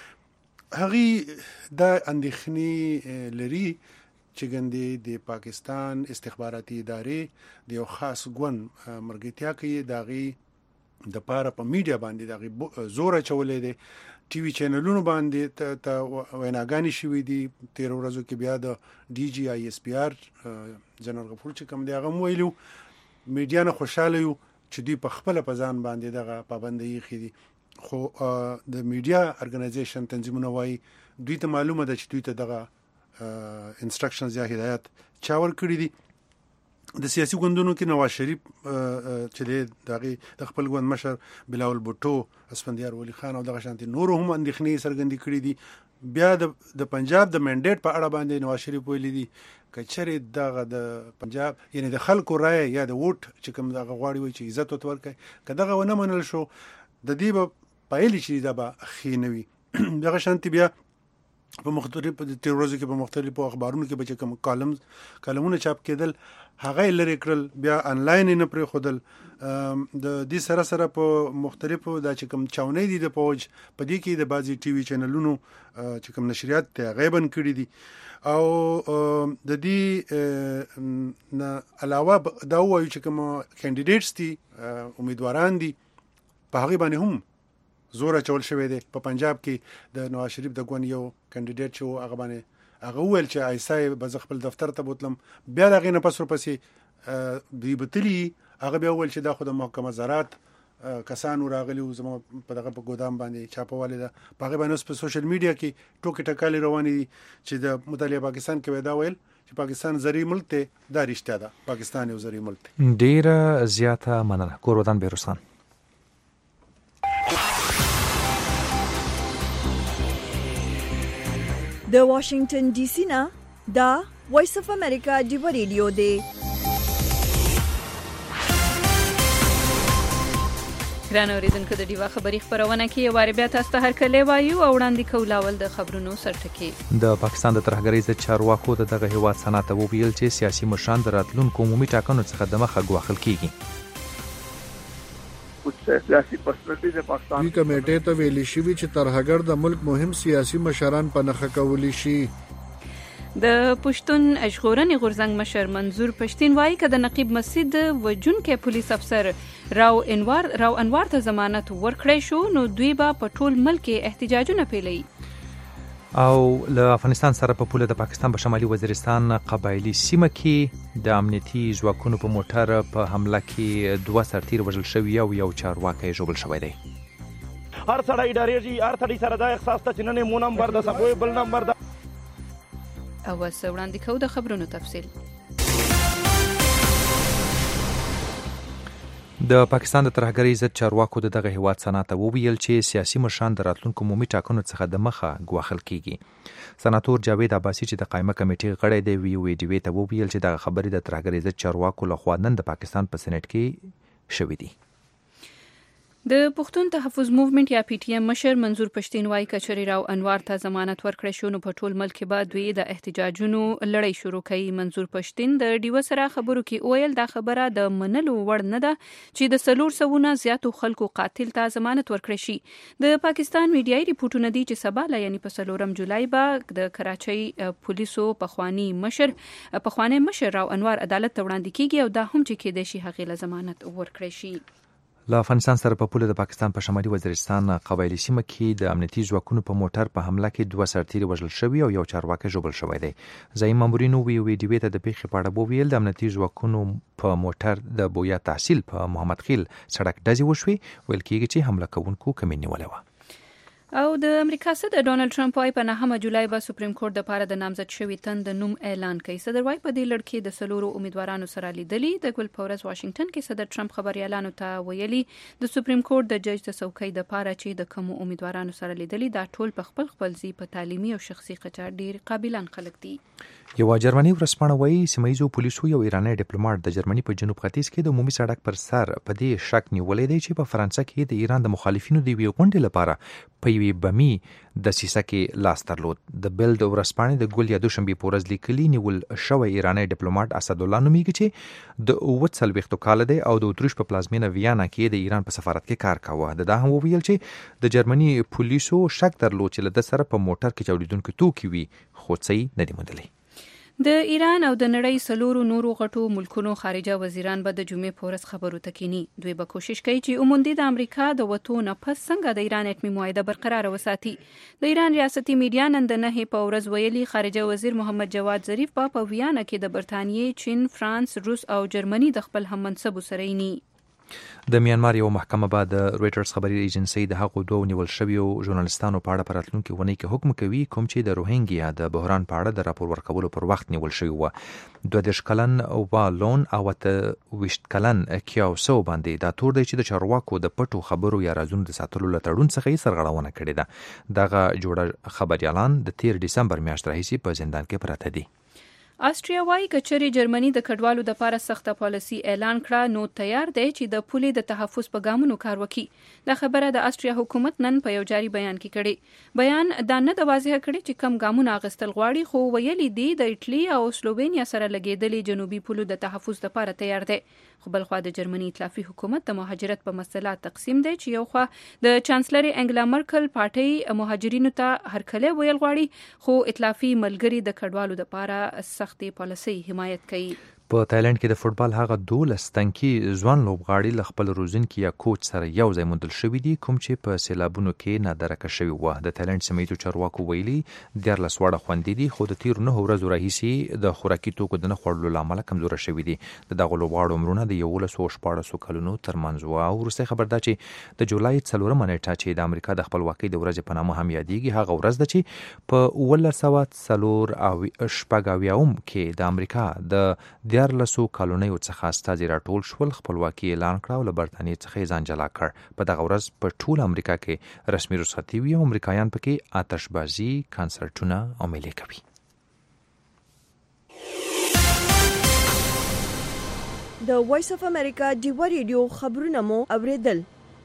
هغه د اندېښنې لري چې ګندې د پاکستان استخباراتي ادارې د یو خاص ګوند مرګتیا کوي دغه د پاره په میډیا باندې دغه زور چولې دي ټي وي چینلونو باندې ته ویناګانی شوې دي 13 ورځو کې بیا د ډي جی آی اس پی آر جنرال غفور چې کوم دی هغه ویلو میډیا نه خوشاله یو چې دوی په خپل پزان باندې دغه پابندۍ خېدي خو د میډیا ارګنایزیشن تنظیمونه وایي دوی ته معلومه ده چې دوی ته دغه انسټرکشنز یا هدایت چاور کړی دي د سیاسي ګوندونو کې نواز شریف چې د خپل ګوند مشر بلاول بوټو اسفندیار ولی خان او دغه شانتي نور هم اندېښنې څرګندې کړې دي بیا د پنجاب د منډیټ په اړه باندې نواز شریف ویلي دي کچره دغه د پنجاب یعنی د خلکو رائے یا د ووټ چې کوم دغه غواړي وي چې عزت ورکړي کداغه ونه منل شو د دې په پایلې چې دا به خینوي دغه شانتي بیا په مختلفو د تیروزو کې په مختلفو اخبارونو کې به کوم کالمونه چاپ کېدل هغه لری کړل بیا انلاین نه پرې خودل د دې سره په مختلفو د چې کوم چاونې دي د پوج په دې کې د بازي ټي وي چینلونو چې کوم نشریات ته غیبن کړی دي او د دې نه علاوه دا وایي چې کوم کینډیډیټس دي امیدواران دي په هغه باندې هم زور چول شوی دی په پنجاب کې د نواز شریف د ګوند یو کینډیډیټ چې هغه باندې هغه ویل چې ایسای به خپل دفتر ته بوتلم بیا هغه نه پس ورپسې دی بتلی هغه بیا ویل چې دا خو د محکمه زراعت کسانو راغلي او زمو په دغه په ګودام باندې چاپواله ده په هغه باندې په سوشل میډیا کې ټوکې ټکالې روانې دي چې د مطالعه پاکستان کې ودا ویل چې پاکستان زری ملک ته دا رښتیا ده پاکستان یو زری ملک ته ډیره زیاته مننه کور ودان بیروسان د واشنگټن ډي سي نه دا وایس اف امریکا دی ریډیو دی. ګران اوریدونکو د ډیوا خبری خبرونه کې یو وار بیا تاسو ته هرکلی وایو او وړاندې کولاول د خبرونو سرټکی. د پاکستان د ترهګرۍ ضد چارواکو دغه هیواد صنعت وویل چې سیاسي مشران د راتلونکو عمومي ټاکنو څخه د مخه ګواښل کیږي. سیاسي پرسنالټي د پاکستان دوی کمیټې ته ویلي شوی چې ترهګر د ملک مهم سیاسي مشران په نخښه کولی شي. د پښتون ژغورنې غورځنګ مشر منظور پښتین وایي چې د نقیب مسجد وجونکي پولیس افسر راو انوار ته ضمانت ورکړی شو نو دوی به په ټول ملک احتجاجونه پیلوي. او له افغانستان سره په پوله د پاکستان په شمالي وزیرستان قبایلی سیمه کې د امنیتي ځواکونو په موټر په حمله کې 2 سرتیر وژل شوي او یو چارواکی ژوبل شوی دی. هر سړی ډاریږي هر سړی سره دا احساس ته چې نن مو نمبر د سبوی بل نمبر د او وړاندې کوو د خبرونو تفصیل. د پاکستان د ترهګرۍ ضد چارواکو دغه هیواد صنعت وویل چې سیاسي مشران د راتلونکو عمومي ټاکنو څخه د مخه ګواښل کیږي. سناتور جاوید عباسي چې د قائمه کمیټې غړی دی وی ډي وی ته وویل چې دغه خبرې د ترهګرۍ ضد چارواکو لخوا نن د پاکستان په سېنات کې شوې دي. د پښتون تحفظ موومېنټ یا پی ټی ایم مشر منظور پښتین وایي کچری راو انوار ته ضمانت ورکړی شو نو په ټول ملک بعد دوی د احتجاجونو لړۍ شروع کړي. منظور پښتین د ډیو سره خبرو کې ویل دا خبره د منلو وړ نه ده چې د 400 زیاتو خلکو قاتل ته ضمانت ورکړي شي. د پاکستان میډیای ریپورتونه دي چې سبا یعنی په 4 جولای به د کراچۍ پولیسو پخوانی مشر راو انوار عدالت ته وړاندې کیږي او دا هم چې کېدای شي هغې له ضمانت ورکړي شي. له افغانستان سره په پوله د پاکستان په شمالي وزیرستان قبایلی سیمه کې د امنیتي ځواکونو په موټر په حمله کې 2 سرتیر وژل شوي او یو چارواکی ژوبل شوی دی. ځایي مامورینو وی ډي وی ته د پیښې په اړه وویل د امنیتي ځواکونو په موټر د بویا تحصیل په محمد خیل سړک ډزې وشوي. ویل کېږي چې حمله کوونکو کمین نیولې وه. او د امریکا صدر ډونالد ټرمپ وايي په 9 جولای به سپریم کورټ د لپاره د نامزد شوي تند نوم اعلان کوي. صدر وايي په دې لړ کې د 4 امیدوارانو سره لیدلي. د ګل پورز واشنگټن کې صدر ټرمپ خبريالانو ته ویلي د سپریم کورټ د جج د څوکۍ د لپاره چې د کوم امیدوارانو سره لیدلي دا ټول په خپل ځای په تعلیمي او شخصي کچه ډیر قابلان خلک دي. یو جرمني ورسپانه وایي سیمایزو پولیسو یو ایرانی ډیپلوماټ د جرمني په جنوب ختیځ کې د عمومي سړک پر سر په دې شک نیولې دی چې په فرانسه کې د ایران د مخالفینو د وی غونډې لپاره په یوې بمی د سیسه کې لاس درلود. د بلد ورسپانه د ګل یا دوشنبه پورز لیکلي نیول شوی ایرانی ډیپلوماټ اسد الله نومیږي چې د 40 کال دی او د اتریش په پلازمینه ویانا کې د ایران په سفارت کې کار کاوه. دا هم ویل چې د جرمني پولیسو شک درلود چې له سره په موټر کې چولیدونکو توکي وي خو څه نه دی موندلی. د ایران او د نړۍ 4 نورو غټو ملکونو خارجه وزیران به د جمعې په ورځ خبرو ته کینی. دوی به کوشش کوي چې اوموندي د امریکا د وټو نه پس څنګه د ایران اتمی معاهده برقرار وساتي. د ایران ریاستي میډیا نن د 9 په ورځ ویلي خارجه وزیر محمد جواد ظریف په ویانا کې د برتانیې، چین، فرانس، روس او جرمني د خپل هممنصبو سره یې ني. د میانمار یو محکمه بعد د رويټرز خبري ایجنسی د هغو 2 نیول شویو ژورنالستانو په اړه پراتلونکو ونې کې حکم کوي کوم چې د روهینګیا د بحران په اړه د راپور ورکولو پر وخت نیول شوی و. 22 کلن والون او 28 کلن کیاوسو باندې دا تور دی چې د چارواکو د پټو خبرو یا رازونو د ساتلو لټړون څخه یې سرغړونه کړې ده. دغه جوړه خبريالان د 13 دسمبر میاشتې راهیسې په زندان کې پراته دي. آسټریا وايي کچري جرمني د کډوالو د لپاره سخته پالیسي اعلان کړه نو تیار دی چې د پولې د تحفظ په ګامونو کار وکړي. دا خبره د آسټریا حکومت نن په یو جاری بیان کې کړي. بیان دا نه د واضح کړي چې کم ګامونه اغستل غواړي خو ویلي دی د ایټالیا او سلووینیا سره لګیدلې جنوبي پولو د تحفظ لپاره تیار دی. خو بل خو د جرمني ائتلافي حکومت د مهاجرت په مسله تقسیم دی چې یو خو د چانسلر انګلا مرکل پارټي مهاجرینو ته هرکله ویل غواړي خو ائتلافي ملګری د کډوالو د لپاره سختي پالیسي حمایت کوي. په تایلند کې د فوتبال هغه 12 تنکي ځوان لوبغاړي له خپل روزونکي یا کوچ سره یو ځای موندل شوي دي کوم چې په سیلابونو کې نادرکه شوي وو. د تایلند سمیتو چارواکو ویلي 14 واړه خوندې دي خو د تیر 9 ورځو راهیسې د خوراکي توکو د نه خوړلو له امله کمزوره شوي دي. د دغو لوبغاړو عمرونه د 1114 کلونو ترمنځ وو. او وروستۍ خبر دا چې د جولای 4 نیټه چې د امریکا د خپلواکۍ د ورځې په نامه هم یادېږي هغه ورځ ده چې په 1948 کې د امریکا د 14 کلونیو څخه استازي راټول شول، خپلواکي اعلان کړه او له برتانیې څخه یې ځان جلا کړ. په دغه ورځ په ټول امریکا کې رسمي رخصتي وي او امریکایان پکې آتشبازي، کنسرټونه او میلې کوي. د وایس اف امریکا ډیوا ریډیو خبرونه مو اوریدل.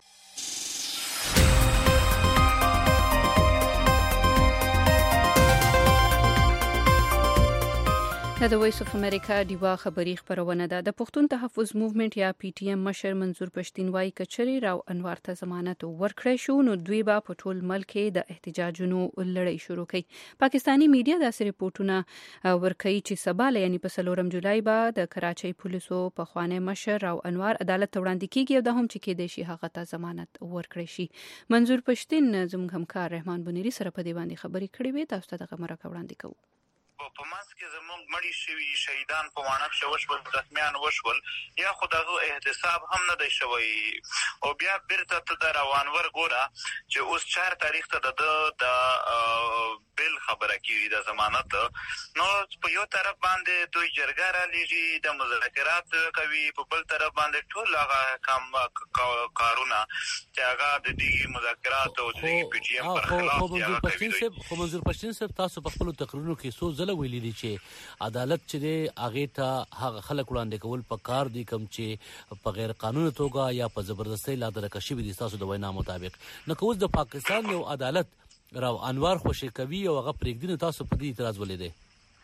د وایس اف امریکا ډیوا خبری خبرونه ده. د پښتون تحفظ موومېنټ یا پی ټی ایم مشر منظور پښتین وایي کچري راو انوار ته ضمانت ورکړی شو نو دوی به په ټول ملک کې د احتجاجونو لړۍ شروع کړي. پاکستانی میډیا داسې ریپورتونه ورکوي چې سبا یعنی په 4 جولای به د کراچۍ پولیسو په خوانه مشر راو انوار عدالت ته وړاندې کیږي او د هم چې کېدې شي هغه ته ضمانت ورکړی شي. منظور پښتین زموږ همکار رحمان بنيري سره په دی باندې خبرې کړې وې، تاسو ته دغه مرکه وړاندې کوو. په منځ کې زموږ مړي شوي شهیدان په وانب شوشول، زخمیان وشول، یا خو دغه احتساب هم نه دی شوی. او بیا بیرته ته د روانور ګوره چې اوس 4 تاریخ ته د بل خبره کیږي د ضمانت. نو په یو طرف باندې دوی جرګه را لیږي، د مذاکرات کوي، په بل طرف باندې ټول هغه کارونه چې هغه د دې مذاکرات او د پی ټی ایم پر خلاف. خو منظور پښتین صاحب تاسو په خپل تقریرونو کې څو ځله ویلي دي چې عدالت چې دی هغه ته هغه خلک وړاندې کول په کار دي کوم چې په غیر قانوني توګه یا په زبردستۍ لا درکه شوي دي تاسو د وینا مطابق. نو که اوس د پاکستان یو عدالت راو انوار خوشي کوي او هغه پرېږدي نو تاسو په دې اعتراض ولې دی؟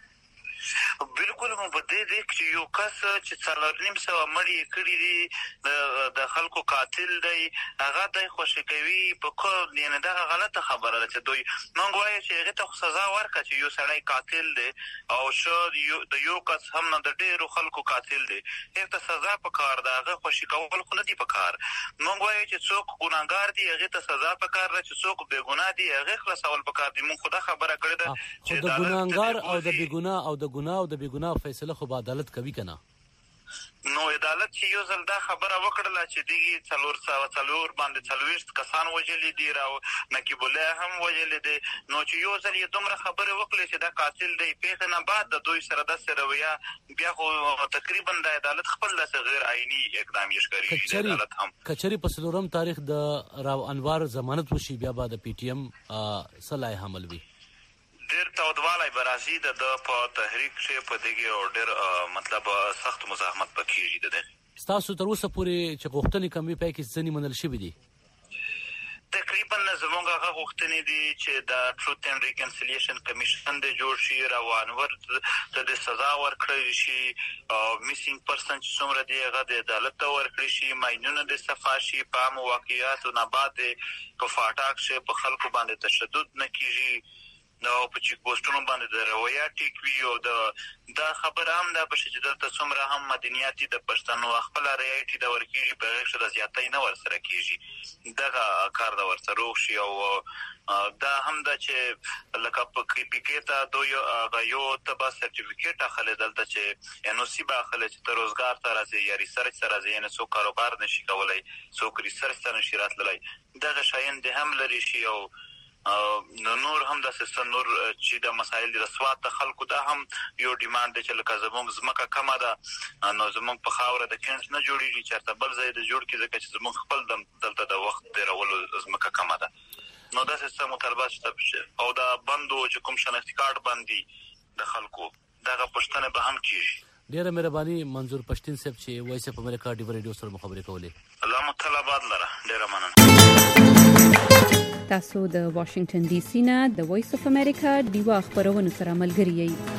بالکل مو په دې کې یو کس چې 4.5 مړي کړي دي د خلکو قاتل دی هغه د خوشي کوي په کوم نه دا غلطه خبره ده چې دوی مونږ وایي چې هغه ته سزا ورکړي چې یو سړی قاتل دی او شو د یو کس هم نه د ډیرو خلکو قاتل دی هغه ته سزا پکار ده، هغه خوشي کول خو نه دی پکار. مونږ وایي چې څوک ګناګار دی هغه ته سزا پکار ده، چې څوک بے ګناه دی هغه خلاصول پکار دی. مونږ خدا خبره کړې ده چې د ګناګار او د بے ګناه او د ګناه او د بے ګناه فیصله خو به عدالت کوي کنه. نو عدالت چې یو ځل دا خبره وکړله چې دیږي 4 باندې 40 کسان وجلي دي او نقیب الله هم وجلي دي، نو چې یو ځل یې دومره خبره وکړي چې دا قاتل دی پیښه نه بعد د دوی سره د رویه بیا خو تقریبا د عدالت خپل د غیر عیني اقدام یې ښکاري. عدالت هم کچري په 4 تاریخ د راو انوار ضمانت وشي بیا به د پی ټی ایم صلاح عمل وي. ډېر تودوالی به راځي د په تحریک کې په دغه او ډېر مطلب سخت مزاحمت پکېږي. د ستاسو تر اوسه پورې چې غوښتنې کومې پای کې ځنې منل شوي دي؟ تقریبا زموږ هغه غوښتنې دي چې د ټروت اینډ ریکنسیلیشن کمیشن د جوړ شي، روانور ته د سزا ورکړل شي، میسینګ پرسن چې څومره دی هغه د عدالت ته ورکړل شي، ماینونه د صفا شي، په عامو واقعیاتو نه بعد په فاټاک شي په خلکو باندې تشدد نه کیږي، نو په چیک پوسټونو باندې د رویا ټیک وی او د خبر هم دا په شجدل ته څومره هم مدنیاتي د پښتنو خپل ریاټي د ورکیږي په غیر شته زیاتې نه ورسره کیږي. دغه کار د ورسره شي او دا هم دا چې لکه په پی کې ته دوی یو تبا سرټیفیکیټ اخلي دلته چې ان او سی با اخلي چې تر روزګار ته راځي یا ریسرچ سره راځي نه څو کاروبار نشي کولای څو ریسرچ ته نشي راتللی. دغه شاین د هم لري شي او نور هم د سیستم نور چې د مسایل د رسوات د خلکو دا هم یو ډیماند دی چې لکه زموږ ځمکه کمه ده نو زموږ په خاوره د کینس نه جوړیږي چېرته بل ځای د جوړ کې ځکه چې زموږ خپل دلته د وخت تېرولو ځمکه کمه ده. نو دا سیستم مطالبات شته او دا بندو چې کوم شناختی کارت باندې د خلکو دغه پښتنه به هم کیږي. ډیره مهرباني منظور پښتین صاحب چې وایس اف امریکا ډیوا ریډیو سره مخابره کولې. الله مطالبات لره ډیره مننه. تاسو د واشنگټن ډي سي نه د وایس اف امریکا ډیوا خبرونه سره ملګری یئ.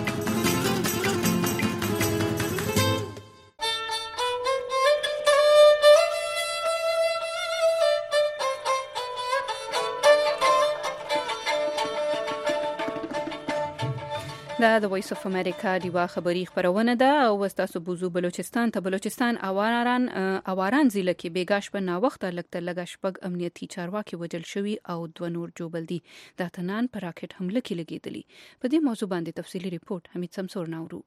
دا د وایس اف امریکا دیوا خبری خبرونه ده او وستاسو بوزو بلوچستان اواران ضلع کې بیګاش په نا وخت لګ شپږ امنیتي چارواکي وجل شوی او 2 نور جوبل دي د تنان پر راکټ حمله کې لګیدلی. په دې موضوع باندې تفصیلی ریپورت حمید سمسور ناورو.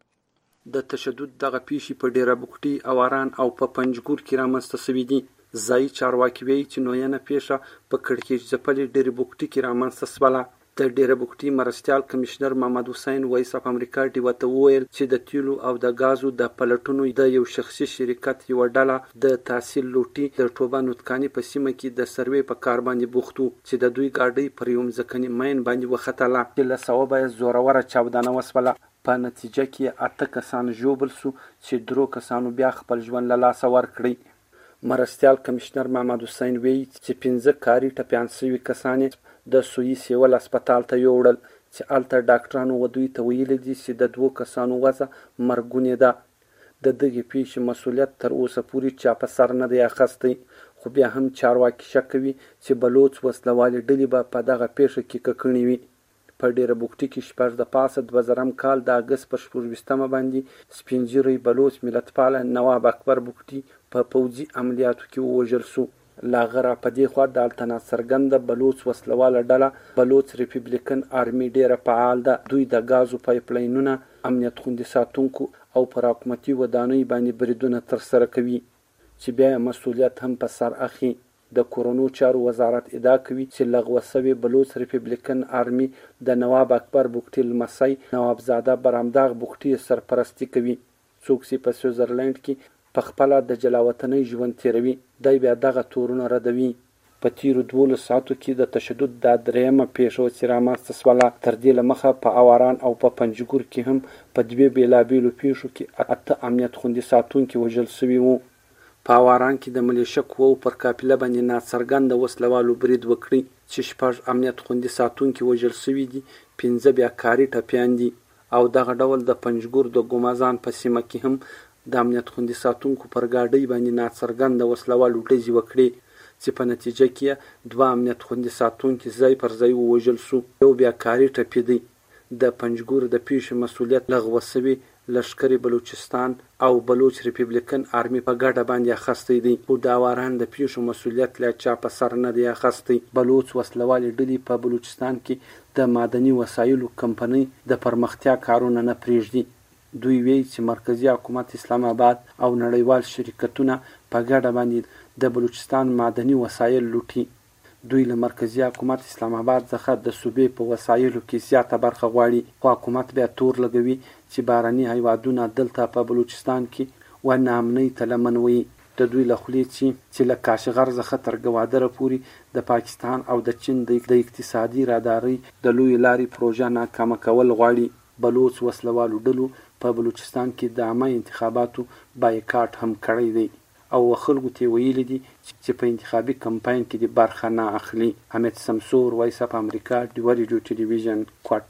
د تشدد دغه پیښې په ډیره بوکټي اواران او په پنجګور کې رامنځته شوې دي. ځای چارواکي وایي چې نوینه پیښه په کړکېچ ځپلې ډیره بوکټي کې رامنځته شوله. د ډیره بوکټي مرستیال کمشنر محمد حسین وایس اف امریکا ډیوا ته وویل چې د تیلو او د غازو د پلټونو د یو شخصي شرکت یو ډله د تحصیل لوټي د ټوبه نوتکانی په سیمه کې د سروې په کار باندې بوختو چې د دوی گاډي پر یو ځکنی ماین باندې وختله چې له ثوابه زوروره چاودنه وسوله. په نتیجه کې 8 کسان ژوبل سو چې 3 کسانو بیا خپل ژوند له لاسه ورکړي. مرستیال کمشنر محمد حسین وایي چې 15 کاري ټپیان شوي کسان د سویي سیول هسپتال ته یوړل چې هلته ډاکټرانو دوی ته ویلي دي چې د 2 کسانو وضع مرګونې ده. د دغې پیښې مسؤلیت تر اوسه پورې چا په سر نه دی اخیستی، خو بیا هم چارواکي شک کوي چې بلوچ وسلوالې ډلې به په دغه پیښه کې ککړې وي. په ډیره بوکټي کې شپږ د پاسه 2000 کال د اګست په 24 باندې سپین ږیری بلوچ ملتپال نواب اکبر بوکټي په پوځي عملیاتو کې ووژل شو. لاغره په دې خوا د التنات څرګنده بلوچ وسلواله ډله بلوچ ریپبلیکن آرمي ډیره فعال ده. دوی د غازو پایپلاینونه، امنیت خوندي ساتونکو او پر حکومتي ودانۍ باندې بریدونه ترسره کوي چې بیا مسؤلیت هم په سر اخلي. د کورونو چارو وزارت ادعا کوي چې لغوه شوی بلوچ ریپبلیکن آرمي د نواب اکبر بوکټي لمسی نوابزاده برامداغ بوکټي سرپرستی کوي. څوک چې په سویزرلند کې په خپله د جلاوطنۍ ژوند تیروي دی بیا دغه تورونه ردوي. په تیرو 12 ساعتو کې د تشدد دا درېیمه پیښه چې رامنځته شوله. تر دې له مخه په اواران او په پنجګور کې هم په 2 بېلابېلو پیښو کې 8 امنیت خوندي ساتونکي وژل شوي وو. په اواران کې د ملیشه قواو پر قافله باندې ناڅرګنده وسلوالو برید وکړي چې 6 امنیت خوندي ساتونکي وژل شوي دي، 15 بیا کاري ټپیان دي. او دغه ډول د پنجګور د ګومازان په سیمه کې هم د امنیت خوندي ساتونکو پر ګاډۍ باندې ناڅرګنده وسلوالو ډزې وکړي چې په نتیجه کې 2 امنیت خوندي ساتونکي ځای پر ځای ووژل شو، یو بیا کاري ټپي دی. د پنجګور د پیښې مسؤلیت لغوه شوي لښکر بلوچستان او بلوچ ریپبلیکن آرمي په ګډه باندې اخیستی دی، خو د اواران د پیښو مسؤلیت لا چا په سر نه دی اخیستی. بلوچ وسلوالې ډلې په بلوچستان کې د معدني وسایلو کمپنۍ د پرمختیا کارونه نه پرېږدي. دوی وایي چې مرکزی حکومت اسلام آباد او نړیوال شرکتونه په ګډه باندې د بلوچستان معدني وسایل لوټي. دوی له مرکزی حکومت اسلام آباد څخه د صوبې په وسایلو کې زیاته برخه غواړي، خو حکومت بیا تور لګوي چې بهرني هیوادونه دلته په بلوچستان کې و ناامنۍ ته لمن وي. د دوی له خولې چې له کاشغر څخه تر ګوادره پورې د پاکستان او د چین د اقتصادي رادارۍ د لوی لارې پروژه ناکامه کول غواړي. بلوچ وسلوالو ډلو په بلوچستان کې د عامه انتخاباتو بایکاټ هم کړی دی او خلکو ته ویلي دي چې په انتخابي کمپاین کې د برخه نه اخلي. حمید سمسور، وایس اف امریکا، ډیوا ریډیو ټلویزیون،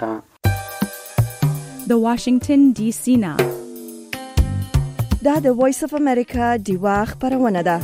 کوټا. د واشنگټن ډي سي نه دا د وایس اف امریکا دیوا خبرونه ده.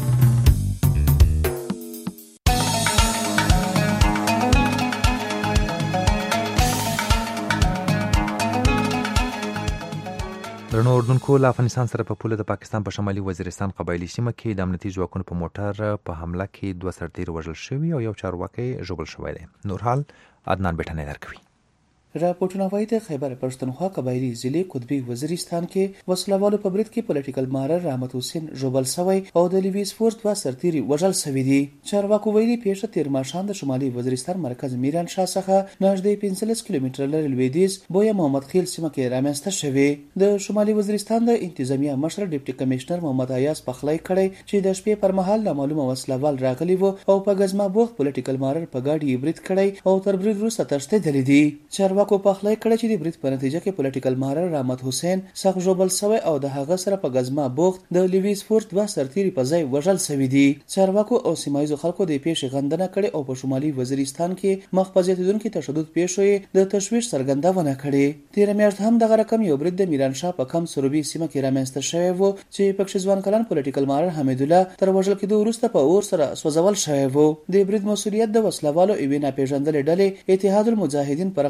درنو اردوونکو، له افغانستان سره په پوله د پاکستان په شمالي وزیرستان قبایلي سیمه کې د امنیتي ځواکونو په موټر په حمله کې 2 سرتیري وژل شوي او 1 چارواکی ژوبل شوی دی. نور حال عدنان بیٹانی درکوي. راپورټونه وايي د خیبر پښتونخوا قبایلی ضلع قطبی وزیرستان کې وسلوالو په برید کې پولیټیکل مارر رحمت حسین ژوبل شوی او د لیویس فورس 2 سرتیري وژل شوي دي. چارواکو ویلي پیښه تیر ماښام د شمالي وزیرستان مرکز میران شاه څخه نږدې 15 کیلومتره لرې لویدیځ بویا محمد خیل سیمه کې رامنځته شوې. د شمالي وزیرستان د انتظامیه مشر ډیپټي کمشنر محمد ایاز پخلی کړی چې د شپې پر مهال نامعلومه وسلوال راغلي وو او په غزما بوخت پولیټیکل مارر په ګاډي برید کړی او تر برید وروسته تښتېدلی دي. چارواکو پخلی کړی چې د برید په نتیجه کې پولیټیکل مارر رحمت حسین سخت ژوبل شوی او د هغه سره په غزما بوخت د لیویس فورس 2 سرتیري په ځای وژل شوي دي. چارواکو او سیمایي خلکو د پیښې غندنه کړې او په شمالي وزیرستان کې مخ په زیاتېدونکو تشدد پیښو د تشویش څرګندونه کړې. تیر میاشت هم دغه رقم یو برید د میران شاه په کم سروبي سیمه کې رامنځته شوی و چې پکښې ځوان کلن پولیټیکل مارر حمید الله تر وژل کېدو وروسته په اور سره سوځول شوی و. د برید مسؤلیت د وسلوالو ایوینا پیژندل ډلې اتحاد المجاهدین پر غاړه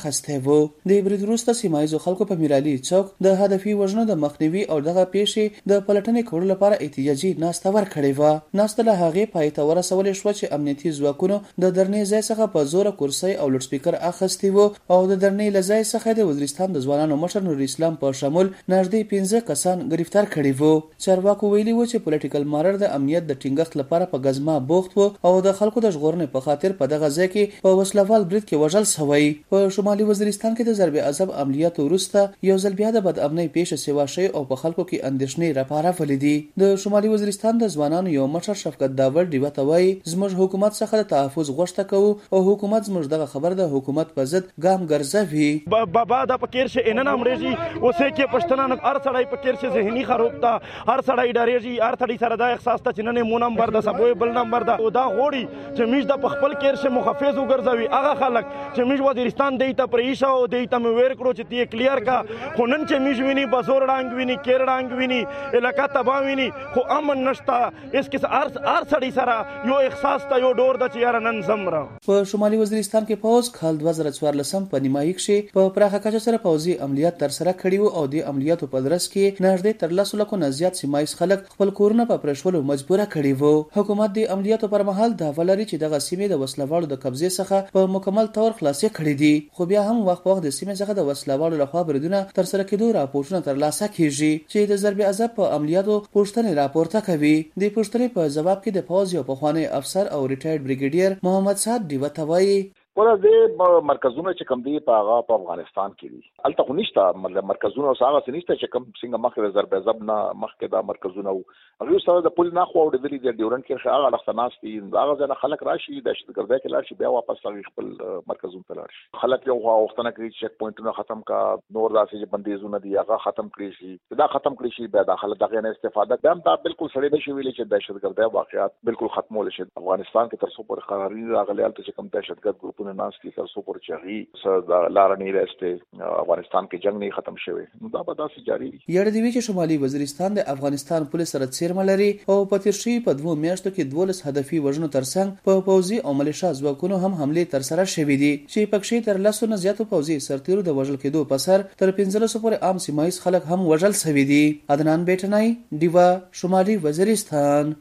اخسته وو. د برید وروسته سیمایي خلکو په میرالي چوک د هدفي وژنو د مخنیوي او دغه پیښې د پلټنې کولو لپاره احتجاجي ناسته ورکړې و. ناسته له هغې پای ته ورسولې شوه چې امنیتي ځواکونو د درنې ځای څخه په زوره کرسۍ او لوډ سپیکر اخیستي وو او د درنې له ځای څخه د وزیرستان د ځوانانو مشر نور اسلام په شمول نږدې 15 کسان گرفتار کړي وو. چارواکو ویلي و چې پولیټیکل مارر د امنیت د ټینګښت لپاره په غزما بوخت وو او د خلکو د ژغورنې په خاطر په دغه ځای کې په وسلوال برید کې وژل شوی. په شمالي وزیرستان کې د ضرب عذاب عملیاتو وروسته یو ځل بیا د بدامنۍ پیښه سیوا شوی او په خلکو کې اندېښنې راپاره ولیدي. د شمالي وزیرستان د ځوانانو یو مشر شفقت داور ډیوه ته وایي زموږ حکومت څخه د تحفظ غوښتنه کوو او حکومت زموږ دغه خبر د حکومت په ضد ګام ګرځوي. بابا د پکیر شه اننا مړېږي اوسې کې پښتنه هر سړی پکیر شه ذهني خراب تا هر سړی ډارېږي هر سړی سره دا احساس ته چې نن مو نمبر د سبوي بل نمبر دا غوړي چې میش د خپل کیر شه محافظ وګرځوي هغه خلک چې میش وزیرستان دیته پریشا او دیته مې ویر کړو چې تی کلیر کا خو نن چې میش ویني بازور ډانګ ویني کیر ډانګ ویني علاقہ تبا ویني خو امن نشتا اس کې هر سړی سره یو احساس ته یو ډور د چیر نن زمره. په شمالي وزیرستان کې پوز کال 2014 په نیمایي کې په پراخه کچه سره پوزي عملیات تر سره کړي وو او د عملیاتو په درس کې نږدې تر 100 لکو نه زیات سیمایي خلک خپل کورونه په پرېښولو مجبوره کړي وو. حکومت د عملیاتو پر مهال دا ولري چې دغه سیمې د وسلوالو د قبضې څخه په مکمل تور خلاصې کړي دي خو بیا هم وخت په وخت د سیمې څخه د وسلوالو لخوا بریدونه تر سره کېدو راپورټونه ترلاسه کیږي چې د ضرب عذاب په عملیاتو پوښتنې راپورته کوي. د پوښتنې په جواب کې د پوز یو پخوانی افسر او ریټایرډ بریګیډیر محمد سعد ډیوه ته وایي ولا د مرکزونه چې کم دي په هغه په افغانستان کې دي الته خو نشته مطلب مرکزونه او هغه نشته چې کم څنګه مخکې ضرب عذاب نه مخکې دا مرکزونه هغه سره د پول نه خو د دې د ډیورن کې هغه لخصناس دي هغه ځنه خلک راشي د دهشتګردۍ کې لاشي بیا واپس هغه خپل مرکزونه ته لاړ شي خلک یو وختونه کې چیک پوینټونه ختم کا نور داسې چې بندیزونه دي هغه ختم کړي شي دا ختم کړي شي بیا داخله دغه نه استفاده بیا دا بالکل سړی نشي ویلي چې دهشتګردۍ واقعیت بالکل ختمول شي. افغانستان کې تر څو پر قراري راغلي البته چې کم دهشتګرد ګروپونه ناس دي تر څو پر چغي سره لار نه راسته افغانستان کې جنگ نه ختم شوی نو دا به داسې جاری وي. یړ دی چې شمالي وزیرستان د افغانستان پولیس سره څیرمه لري او په تیر شي په 2 میاشتو کې 12 هدفي وژنو ترڅنګ په پوځي او ملیشیا ځواکونو هم حمله تر سره شوې دي چې پکې تر 100 نه زیاتو پوځي سرتیرو د وژل کېدو په سر تر 1500 پورې عام سیمایي خلک هم وژل شوي دي. عدنان بیٹنای دیوا شمالي وزیرستان.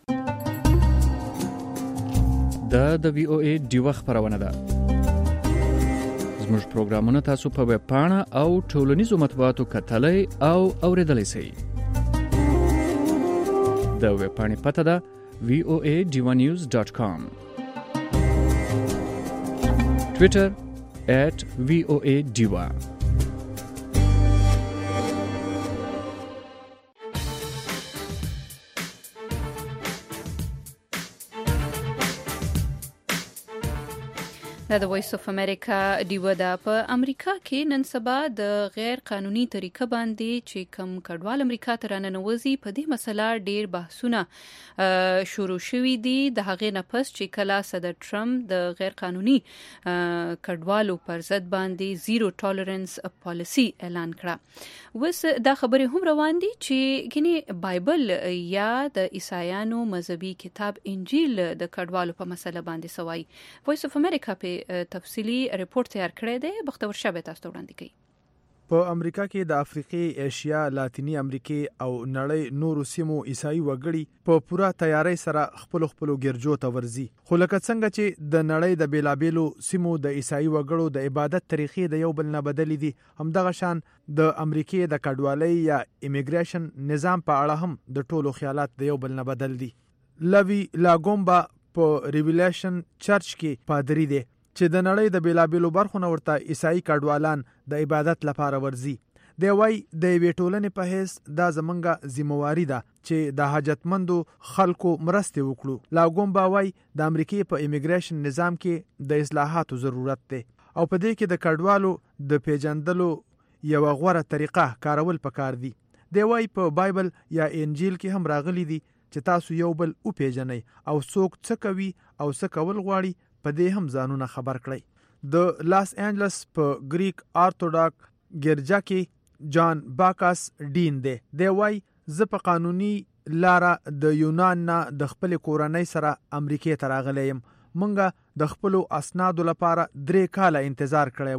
د وی او ای دیوا خبرونه ده. زموږ پروګرامونه تاسو په ویب پاڼه او ټولنیزو مطبوعاتو کتلای او اوریدلای شئ. د ویب پاڼې پته ده voadivanews.com. Twitter @voadiva. د وایس اف امریکا دیو دا په امریکا کې نن سبا د غیر قانوني طریقه باندې چې کم کډوال امریکا ته راننوځي په دې مسله ډیر بحثونه شروع شوي دي د هغې نه پس چې کله صدر ټرمپ د غیر قانوني کډوالو پر ضد باندې زیرو ټالرنس پالیسی اعلان کړه. وس دا خبرې هم روان دي چې ګینه بایبل یا د عیسایانو مذهبي کتاب انجیل د کډوالو په مسله باندې سوای. وایس اف امریکا په تفصیلی ریپورت تیار کړی دی بختور شبه تاسو ته وړاندې کوي. په امریکا کې د افریقي، ایشیا، لاتینی امریکې او نړۍ نورو سیمو عیسائی وګړي په پوره تیاری سره خپل ګرجو ته ورځي. خو لکه څنګه چې د نړۍ د بیلابیلو سیمو د عیسائی وګړو د عبادت طریقې د یو بل نه بدلې دي، همدغه شان د امریکې د کډوالۍ یا ایمیګریشن نظام په اړه هم د ټولو خیالات د یو بل نه بدل دي. لوی لاګومبا په ریویلیشن چرچ کې پادری دی چې د نړۍ د بیلابیلو برخو نه ورته عیسائی کډوالان د عبادت لپاره ورځي. دی وایي د یوې ټولنې په حیث دا زمونږه ذمہواري ده چې د حاجتمندو خلکو مرستې وکړو. لاګومبا وایي د امریکې په ایمیګریشن نظام کې د اصلاحاتو ضرورت دی او په دې کې د کډوالو د پیژندلو یو غوره طریقه کارول پکار دي. دی وایي په بایبل یا انجیل کې هم راغلي دي چې تاسو یو بل وپیژنئ او څوک څه کوي او څه کول غواړي په دې هم ځانونه خبر کړئ. د لاس انجلس په گریک آرتوډاک ګرجا کې جان باکاس ډین دی. دی وایي زه په قانوني لاره د یونان نه د خپل کورنۍ سره امریکې ته راغلی یم. مونږه د خپل اسنادو لپاره 3 کاله انتظار کړی وو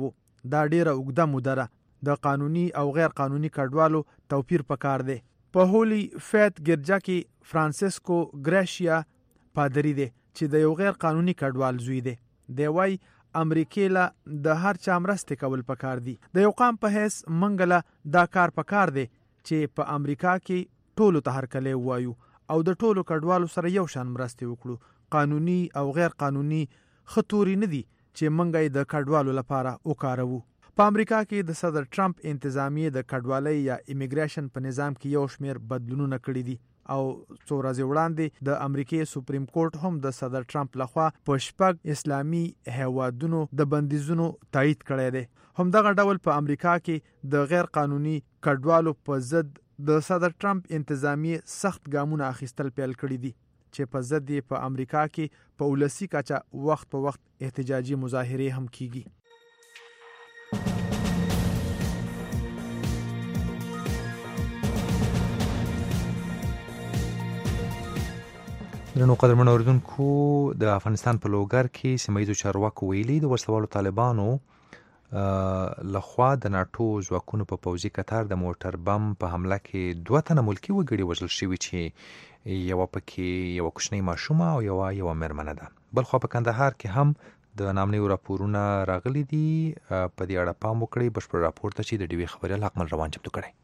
دا ډیره اوږده موده ده. د قانوني او غیر قانوني کډوالو توپیر پکار دی. په هولي فیت ګرجا کې فرانسیسکو ګراشیا پادری دی چې د یو غیر قانوني کډوال زوی دی. دی وای امریکې له د هر چا مرستې کول پکار دي. د یو قام په حیث منګله دا کار پکار دی چې په امریکا کې ټولو ته هرکلی وایو او د ټولو کډوالو سره یو شان مرستې وکړو. قانوني او غیر قانوني خطوري نه دي چې منګه د کډوالو لپاره وکاروو. په امریکا کې د صدر ټرمپ انتظامیه د کډوالۍ یا امیګریشن په نظام کې یو شمیر بدلونونه کړي دي او څو ورځې وړاندې د امریکای سپریم کورټ هم د صدر ټرمپ لخوا په 6 اسلامي هیوادونو د بندیزونو تایید کړی دی. همدغه ډول په امریکا کې د غیر قانوني کډوالو په ضد د صدر ټرمپ انتظامیه سخت ګامونه اخیستل پیل کړي دي چې په ضد یې په امریکا کې په ولسی کچه وخت په وخت احتجاجي مظاهرې هم کیږي. درنو قدرمن اوریدونکو، د افغانستان په لوګر کې سیمه ییزو چارواکو ویلي د وسلوالو طالبانو لخوا د ناټو ځواکونو په پوځي کتار د موټر بم په حمله کې 2 تنه ملکي وګړي وژل شوي چې یوه پکې یوه کوچنۍ ماشومه او یوه مېرمنه ده. بلخوا په کندهار کې هم د نامنیو راپورونه راغلي دي. په دې اړه پام وکړئ. بشپړ راپور ته چې د ډیوې خبریال حقمل روان چمتو کړی.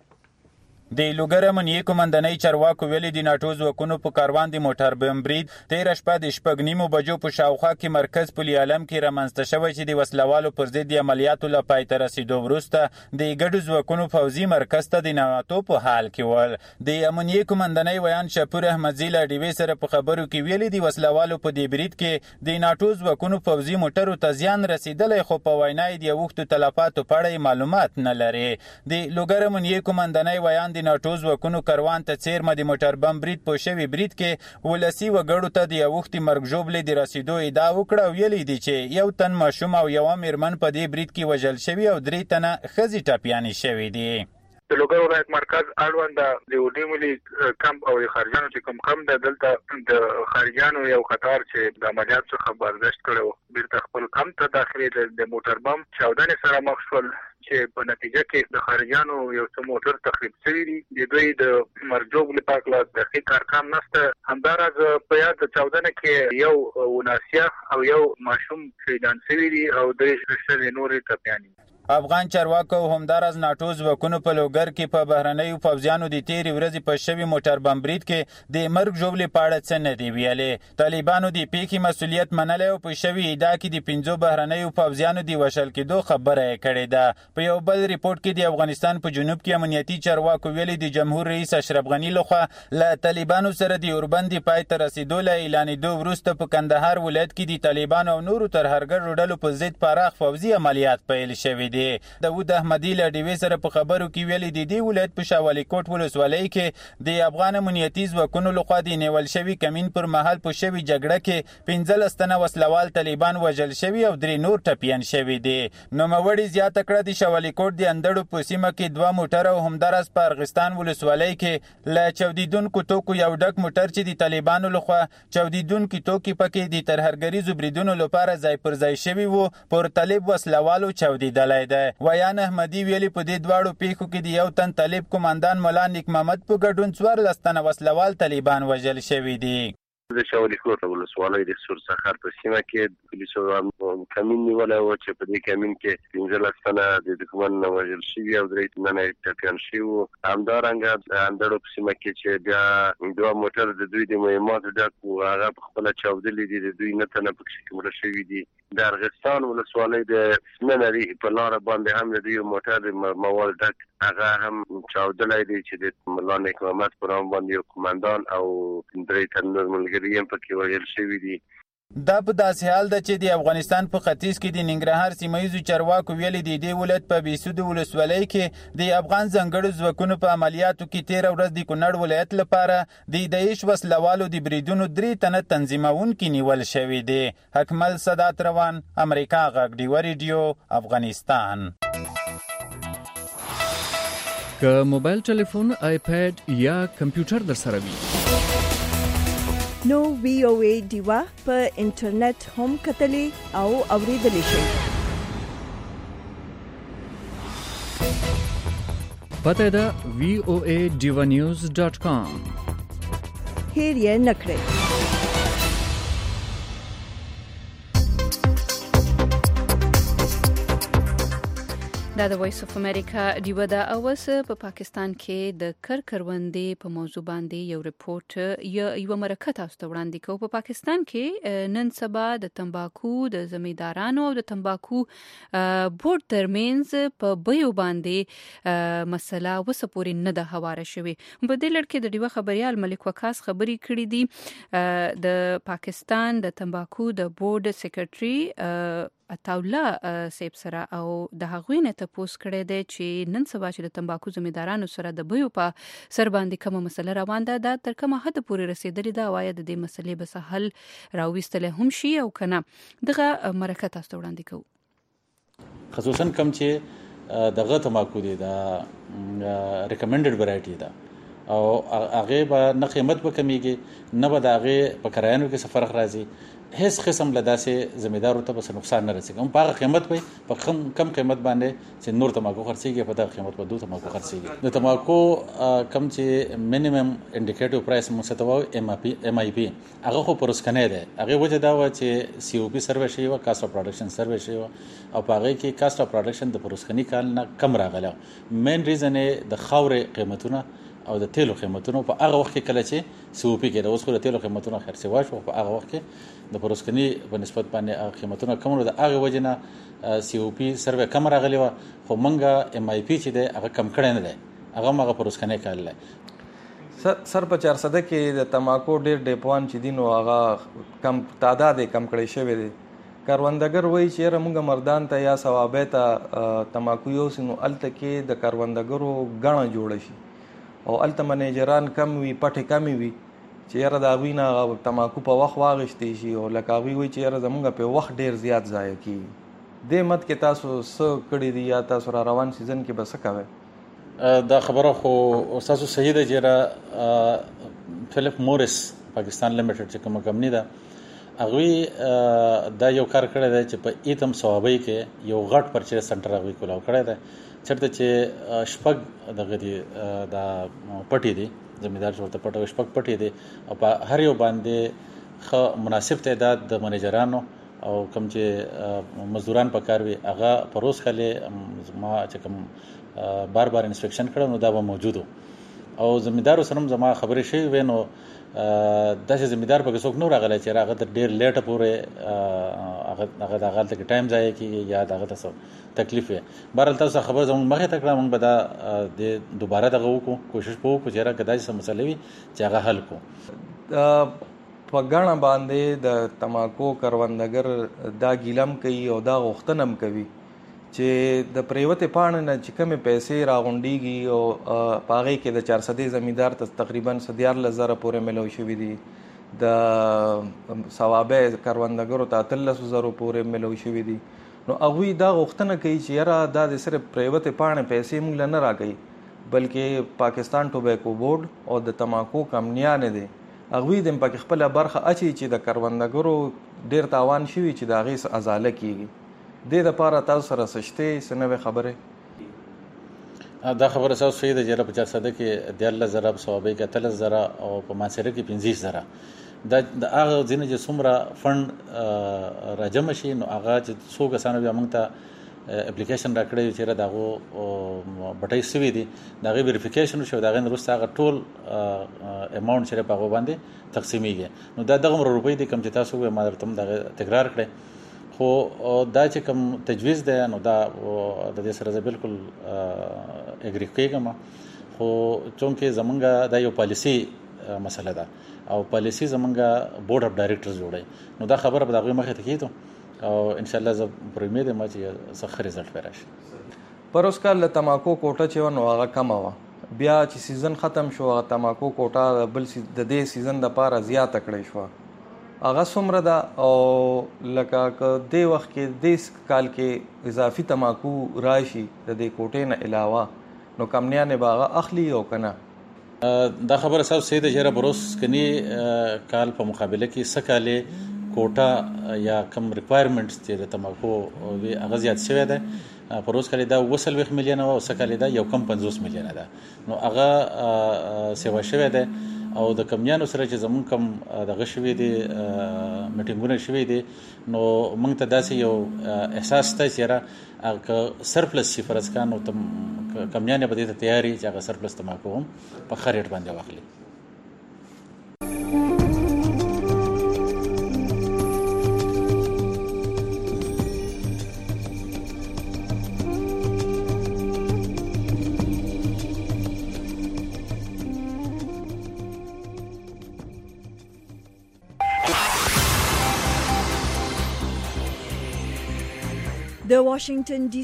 د لوګر امنیې کومندنۍ چارواکو ویلي د ناټو ځواکونو په کاروان د موټر بم برید 13 شپه د 6:30 بجو په شاوخوا کې مرکز پل عالم کې رامنځته شوی چې د وسلوالو پر ضد د عملیاتو له پای ته رسیدو وروسته د ګډو ځواکونو پوځي مرکز ته د ناټو په حال کې ول. د امنیې کومندنۍ ویان شپور احمدزی له ډیوې سره په خبرو کې ویلي د وسلوالو په دې برید کې د ناټو ځواکونو پوځي موټرو ته زیان رسیدلی، خو په وینا یې د اوښتو تلفاتو په اړه معلومات نه لري. د لوګر امنیې کومندنۍ ویان د ناټو ځواکونو کاروان ته څیرمه د موټر بم برید په شوي برید کې ولسي وګړو ته د اوښتې مرګ ژوبلې د رسیدو ادعا وکړه او ویلي دي چې 1 تن ماشوم او 1 مېرمن په دې برید کې وژل شوي او 3 تنه ښځې ټپیانې شوي دي. د لوګر ولایت مرکز اړوند د یو ملي کمپ او خارجانو چې کوم کم د دلته د خارجانو یو قطار چې د عملیات څخه برداشت کړو بیرته خپل کم ته داخلي د موټر بم چاودنې سره مخ شول چې په نتیجه کې د خارجانو یو څو موټر تخریب شوي دي. د دوی د مرجوب لپاره لا دقیق کارکام نشته. همداراز په یاد چاودنه کې یو وناسیا او یو ماشوم شهیدان شوي دي او د شل نورې ټپیانې. افغان چارواکو همداراز ناټو ځواکونو په لوګر کې په بهرنیو پوځیانو د تیرې ورځې په شوي موټر بم برید کې د مرګ ژوبلې په اړه څه نه دي ویلي. طالبانو د پیښې مسؤلیت منلی او په شوي ادعا کې د 5 بهرنیو پوځیانو د وژل کېدو خبره یې کړې ده. په یو بل ریپورت کې د افغانستان په جنوب کې امنیتي چارواکو ویلي د جمهور رئیس اشرف غني لخوا له طالبانو سره د اوربند پای ته رسیدو له اعلانېدو وروسته په کندهار ولایت کې د طالبانو او نورو ترهګرو ډلو په ضد پراخ پوځي عملیات پیل شوي دي. داود احمدي له ډیوې سره په خبرو کې ویلي د دې ولایت په شاولي کوټ ولسوالۍ کې د افغان امنیتي ځواکونو لخوا د نیول شوي کمین پر مهال په شوي جګړه کې 15 تنه وسلوال طالبان وژل شوي او 3 نور ټپیان شوي دي. نوموړي زیاته کړه د شاولي کوټ د اندړو په سیمه کې 2 موټر او همداراز په ارغستان ولسوالۍ کې له چاودیدونکو توکو یو ډک موټر چې د طالبانو لخوا چاودیدونکو توکي پکې د ترهګریزو بریدونو لپاره ځای پر ځای شوي وو پر طالب وسلوالو چاودیدلی دی. ویان احمدي ویلي په دې دواړو پیښو کې د یو تن طالب قومندان مولا نیک محمد په ګډون 14 تنه وسلوال طالبان وژل شوي دي. د شاولي کوټ ولسوالۍ د سور سخر په سیمه کې پولیسو کمین نیولی و چې په دې کمین کې 15 تنه د دښمن نه وژل شوي او 3 تنه ټپیان شوي وو. همدارنګه د اندړو په سیمه کې چې بیا 2 موټر د دوی د مهماتو ډک وو، هغه په خپله چاودلي دي، د دوی 9 تنه پکې مړه شوي دي. د ارغستان ولسوالۍ د سمنري په لاره باندې هم د دوی موټر د مواد ډک هغه هم چاودلی دی چې د ملا نیک محمد په نام باندې یو قومندان او 3 تنه نور ملګري هم پکې وژل شوي دي. دا په داسې حال ده چې د افغانستان په ختیځ کې د ننګرهار سیمه ییزو چارواکو ویلي د دې ولایت په بېسودو ولسوالۍ کې د افغان ځانګړو ځواکونو په عملیاتو کې 13 ورځ د کونړ ولایت لپاره د داعش وسلوالو د بریدونو 3 تنه تنظیمونکي نیول شوي دي. حکمل صدات روان، امریکا غږ ډیوه ریډیو، افغانستان. که موبایل ټلیفون، آیپیډ یا کمپیوټر در سره وي نو VOA ډیوا په انټرنیټ هم کتلی او اوریدلی شئ. پته ده voa.divanews.com. هیر یې نکړئ. دا د وایس اف امریکا ډیوه دا اوس په پاکستان کې د کروندې په موضوع باندې یو ریپورت یو مرکه تاسو ته وړاندې کوو. په پاکستان کې نن سبا د تمباکو د زمیندارانو او د تمباکو بورډ ترمنځ په بیو باندې مسله وسه پورې نه ده هواره شوې. په دې لړ کې د ډیوه خبريال ملک وکاس خبري کړې دي. د پاکستان د تمباکو د بورډ سیکریټري عطاالله سیب سره او د هغوی نه تاسو کړی دی چې نن سبا چې د تمباکو زمیندارانو سره د بیو په سر باندې کومه مسله روان ده دا تر کومه حد پورې رسیدلې ده، وايي د دې مسلې به حل راوستل هم شي او کنه. دغه مرکه تاسو ته وړاندې کوو. خصوصا کوم چې دغه تمباکو دی دا ریکمنډډ ورایټي ده او هغه به نه قیمت به کمیږي نه به د هغه په کرایانو کې څه فرق راځي. هیڅ قسم له داسې زمیندارو ته به نقصان نه رسیږي. هم په هغه قیمت به په کم قیمت باندې چې نور تمباکو خرڅیږي په دغه قیمت به دوه تمباکو خرڅیږي. د تمباکو کم چې مینیمم انډیکیټیو پرایس موږ ته وایو ام آی پی هغه خو پروسکنه ده. هغه وجه دا و چې سی او پی سروې شي او کاست اف پروډکشن سروې شي او په هغه کې کاست اف پروډکشن د پروسکنی کال نه کم راغله. مین ریزن د خاورې قیمتونه او د تیلو قیمتونو په هغه وخت کې کله چې سی او پی کې د اوس خو د تیلو قیمتونو خرڅ واشو په هغه وخت کې د پروسکنی په نسبت باندې هغه قیمتونه کم ورو د هغه وجنه سی او پی سروې کم راغلی و خو منګه ام آی پی چې ده هغه کم کړی نه ده هغه مغه پروسکنی کال سر په 400 کې د تمباکو ډیر ډیپوان چې دین او هغه کم تعداد کم کړی شوی دی. کاروندګر وایي چې موږ مردان ته یا ثوابه ته تمباکو یو سينو الته کې د کاروندګرو غاڼه جوړ شي او الته منیجران کم وي پټه کم وي چې یاره دا غوینه تمباکو په وخت واغشتي شي او لکه وی چې یاره زمونږ په وخت ډیر زیات ضایع کی. د مت کې تاسو څه کړی دی یا تاسو را روان سیزن کې بس کوي؟ دا خبره خو تاسو صحیح ده چې فلیپ مورس پاکستان لیمیټډ چې کوم کمپنی ده هغه دا یو کار کړی دی چې په ایتم ثوابي کې یو غټ پرچې سنټر هغه کولاو کړی دی چرته چې شپږ دغه دی دا پټي دي زمیندار ورته پټو شپږ پټي دي او په هر یو باندې مناسب تعداد د منیجرانو او کوم چې مزدوران په کار وي هغه پروس خلې ما چې کوم بار انسپیکشن کړو نو دا به موجود او زمیندارو سره زما خبرې شي وینو داسې زمیندار په څوک نو راغلی چې هغه ډیر لیټه پورې هغه د غلطه کې ټایم ځای کیږي یا دغه تاسو تکلیف وي. بهرحال تاسو خبر زموږ مخه تکړه موږ به دا د دوباره دغه وکړو کوشش وکړو چې راګه داسې مسله وي چې هغه حل کو. په غاڼه باندې د تمباکو کروندګر دا ګیلم کوي او دا غوښتنم کوي چې د پریوته پاڼه نه چې کومه پیسې راغونډيږي او پاغې کې د 400 زمیندار ته تقریبا 14000 پورې ملو شوې دي د ثوابه کروندګرو ته 3000 پورې ملو شوې دي. نو هغه دا غوښتنه کوي چې یاره دا د صرف پریوته پاڼه پیسې موږ نه راکړي بلکې پاکستان ټوبیکو بورډ او د تمباکو کمپنیانه دي هغه د پاک خپل برخه اچي چې د کروندګرو ډیر تاوان شوی چې دا غي ازاله کیږي. د لپاره تاسو سره سشته سنوي خبره دا خبره تاسو صحیح ده چې په 400 کې 10000 ثوابه کې 3000 او په ماسره کې 25000 دا هغه ځینې چې څومره فند راجم شي نو هغه چې څو کسانو بیا موږ ته اپلیکیشن راکړی چې داغه بټای سوي دي داغه ویریفیکیشن شو داغه وروسته هغه ټول اماونت چې په باندې تقسیمیږي. نو دا دغه روپۍ دي کوم چې تاسو به ما درته دغه تکرار کړئ خو دا چې کوم تجویز ده نو دا د دې سره بالکل اګری کېږم خو چونکه زمونږ دا یو پالیسی مسله ده او پالیسی زمونږ بورډ اف ډایریکټرز جوړي نو دا خبره به دغه مخه ته کیږي او ان شاء الله زه پر امید یم چې ښه رزلټ ورشي. پر اوس کال تمباکو کوټه چې ونو هغه کم و بیا چې سیزن ختم شو هغه تمباکو کوټه بل د دې سیزن د پاره زیاته کړې شو هغه څومره ده او لکه د وخت کې د کال کې اضافي تمباکو راشي د دې کوټې نه علاوه نو کمنیانه باغ اخلي او کنه. دا خبره صاحب سید جره بروس کني کال په مقابله کې سکاله کوټه یا کم ریکوایرمنټس چې د تمباکو وی هغه زیات شوی ده پروز کلی دا 20 میلیون او سکلی دا یو کم 50 میلیون ده نو هغه سیوا شوی ده او د کمیانو سره چې زمون کم دغه شوی دي میټینګونه شوی دي نو موږ ته داسې یو احساس ته چې هغه سرپلس شي فرض کان او کمیانه به دې تیاری چې هغه سرپلس تماکو هم په خریټ باندې واخلي. د واشنگټن ډي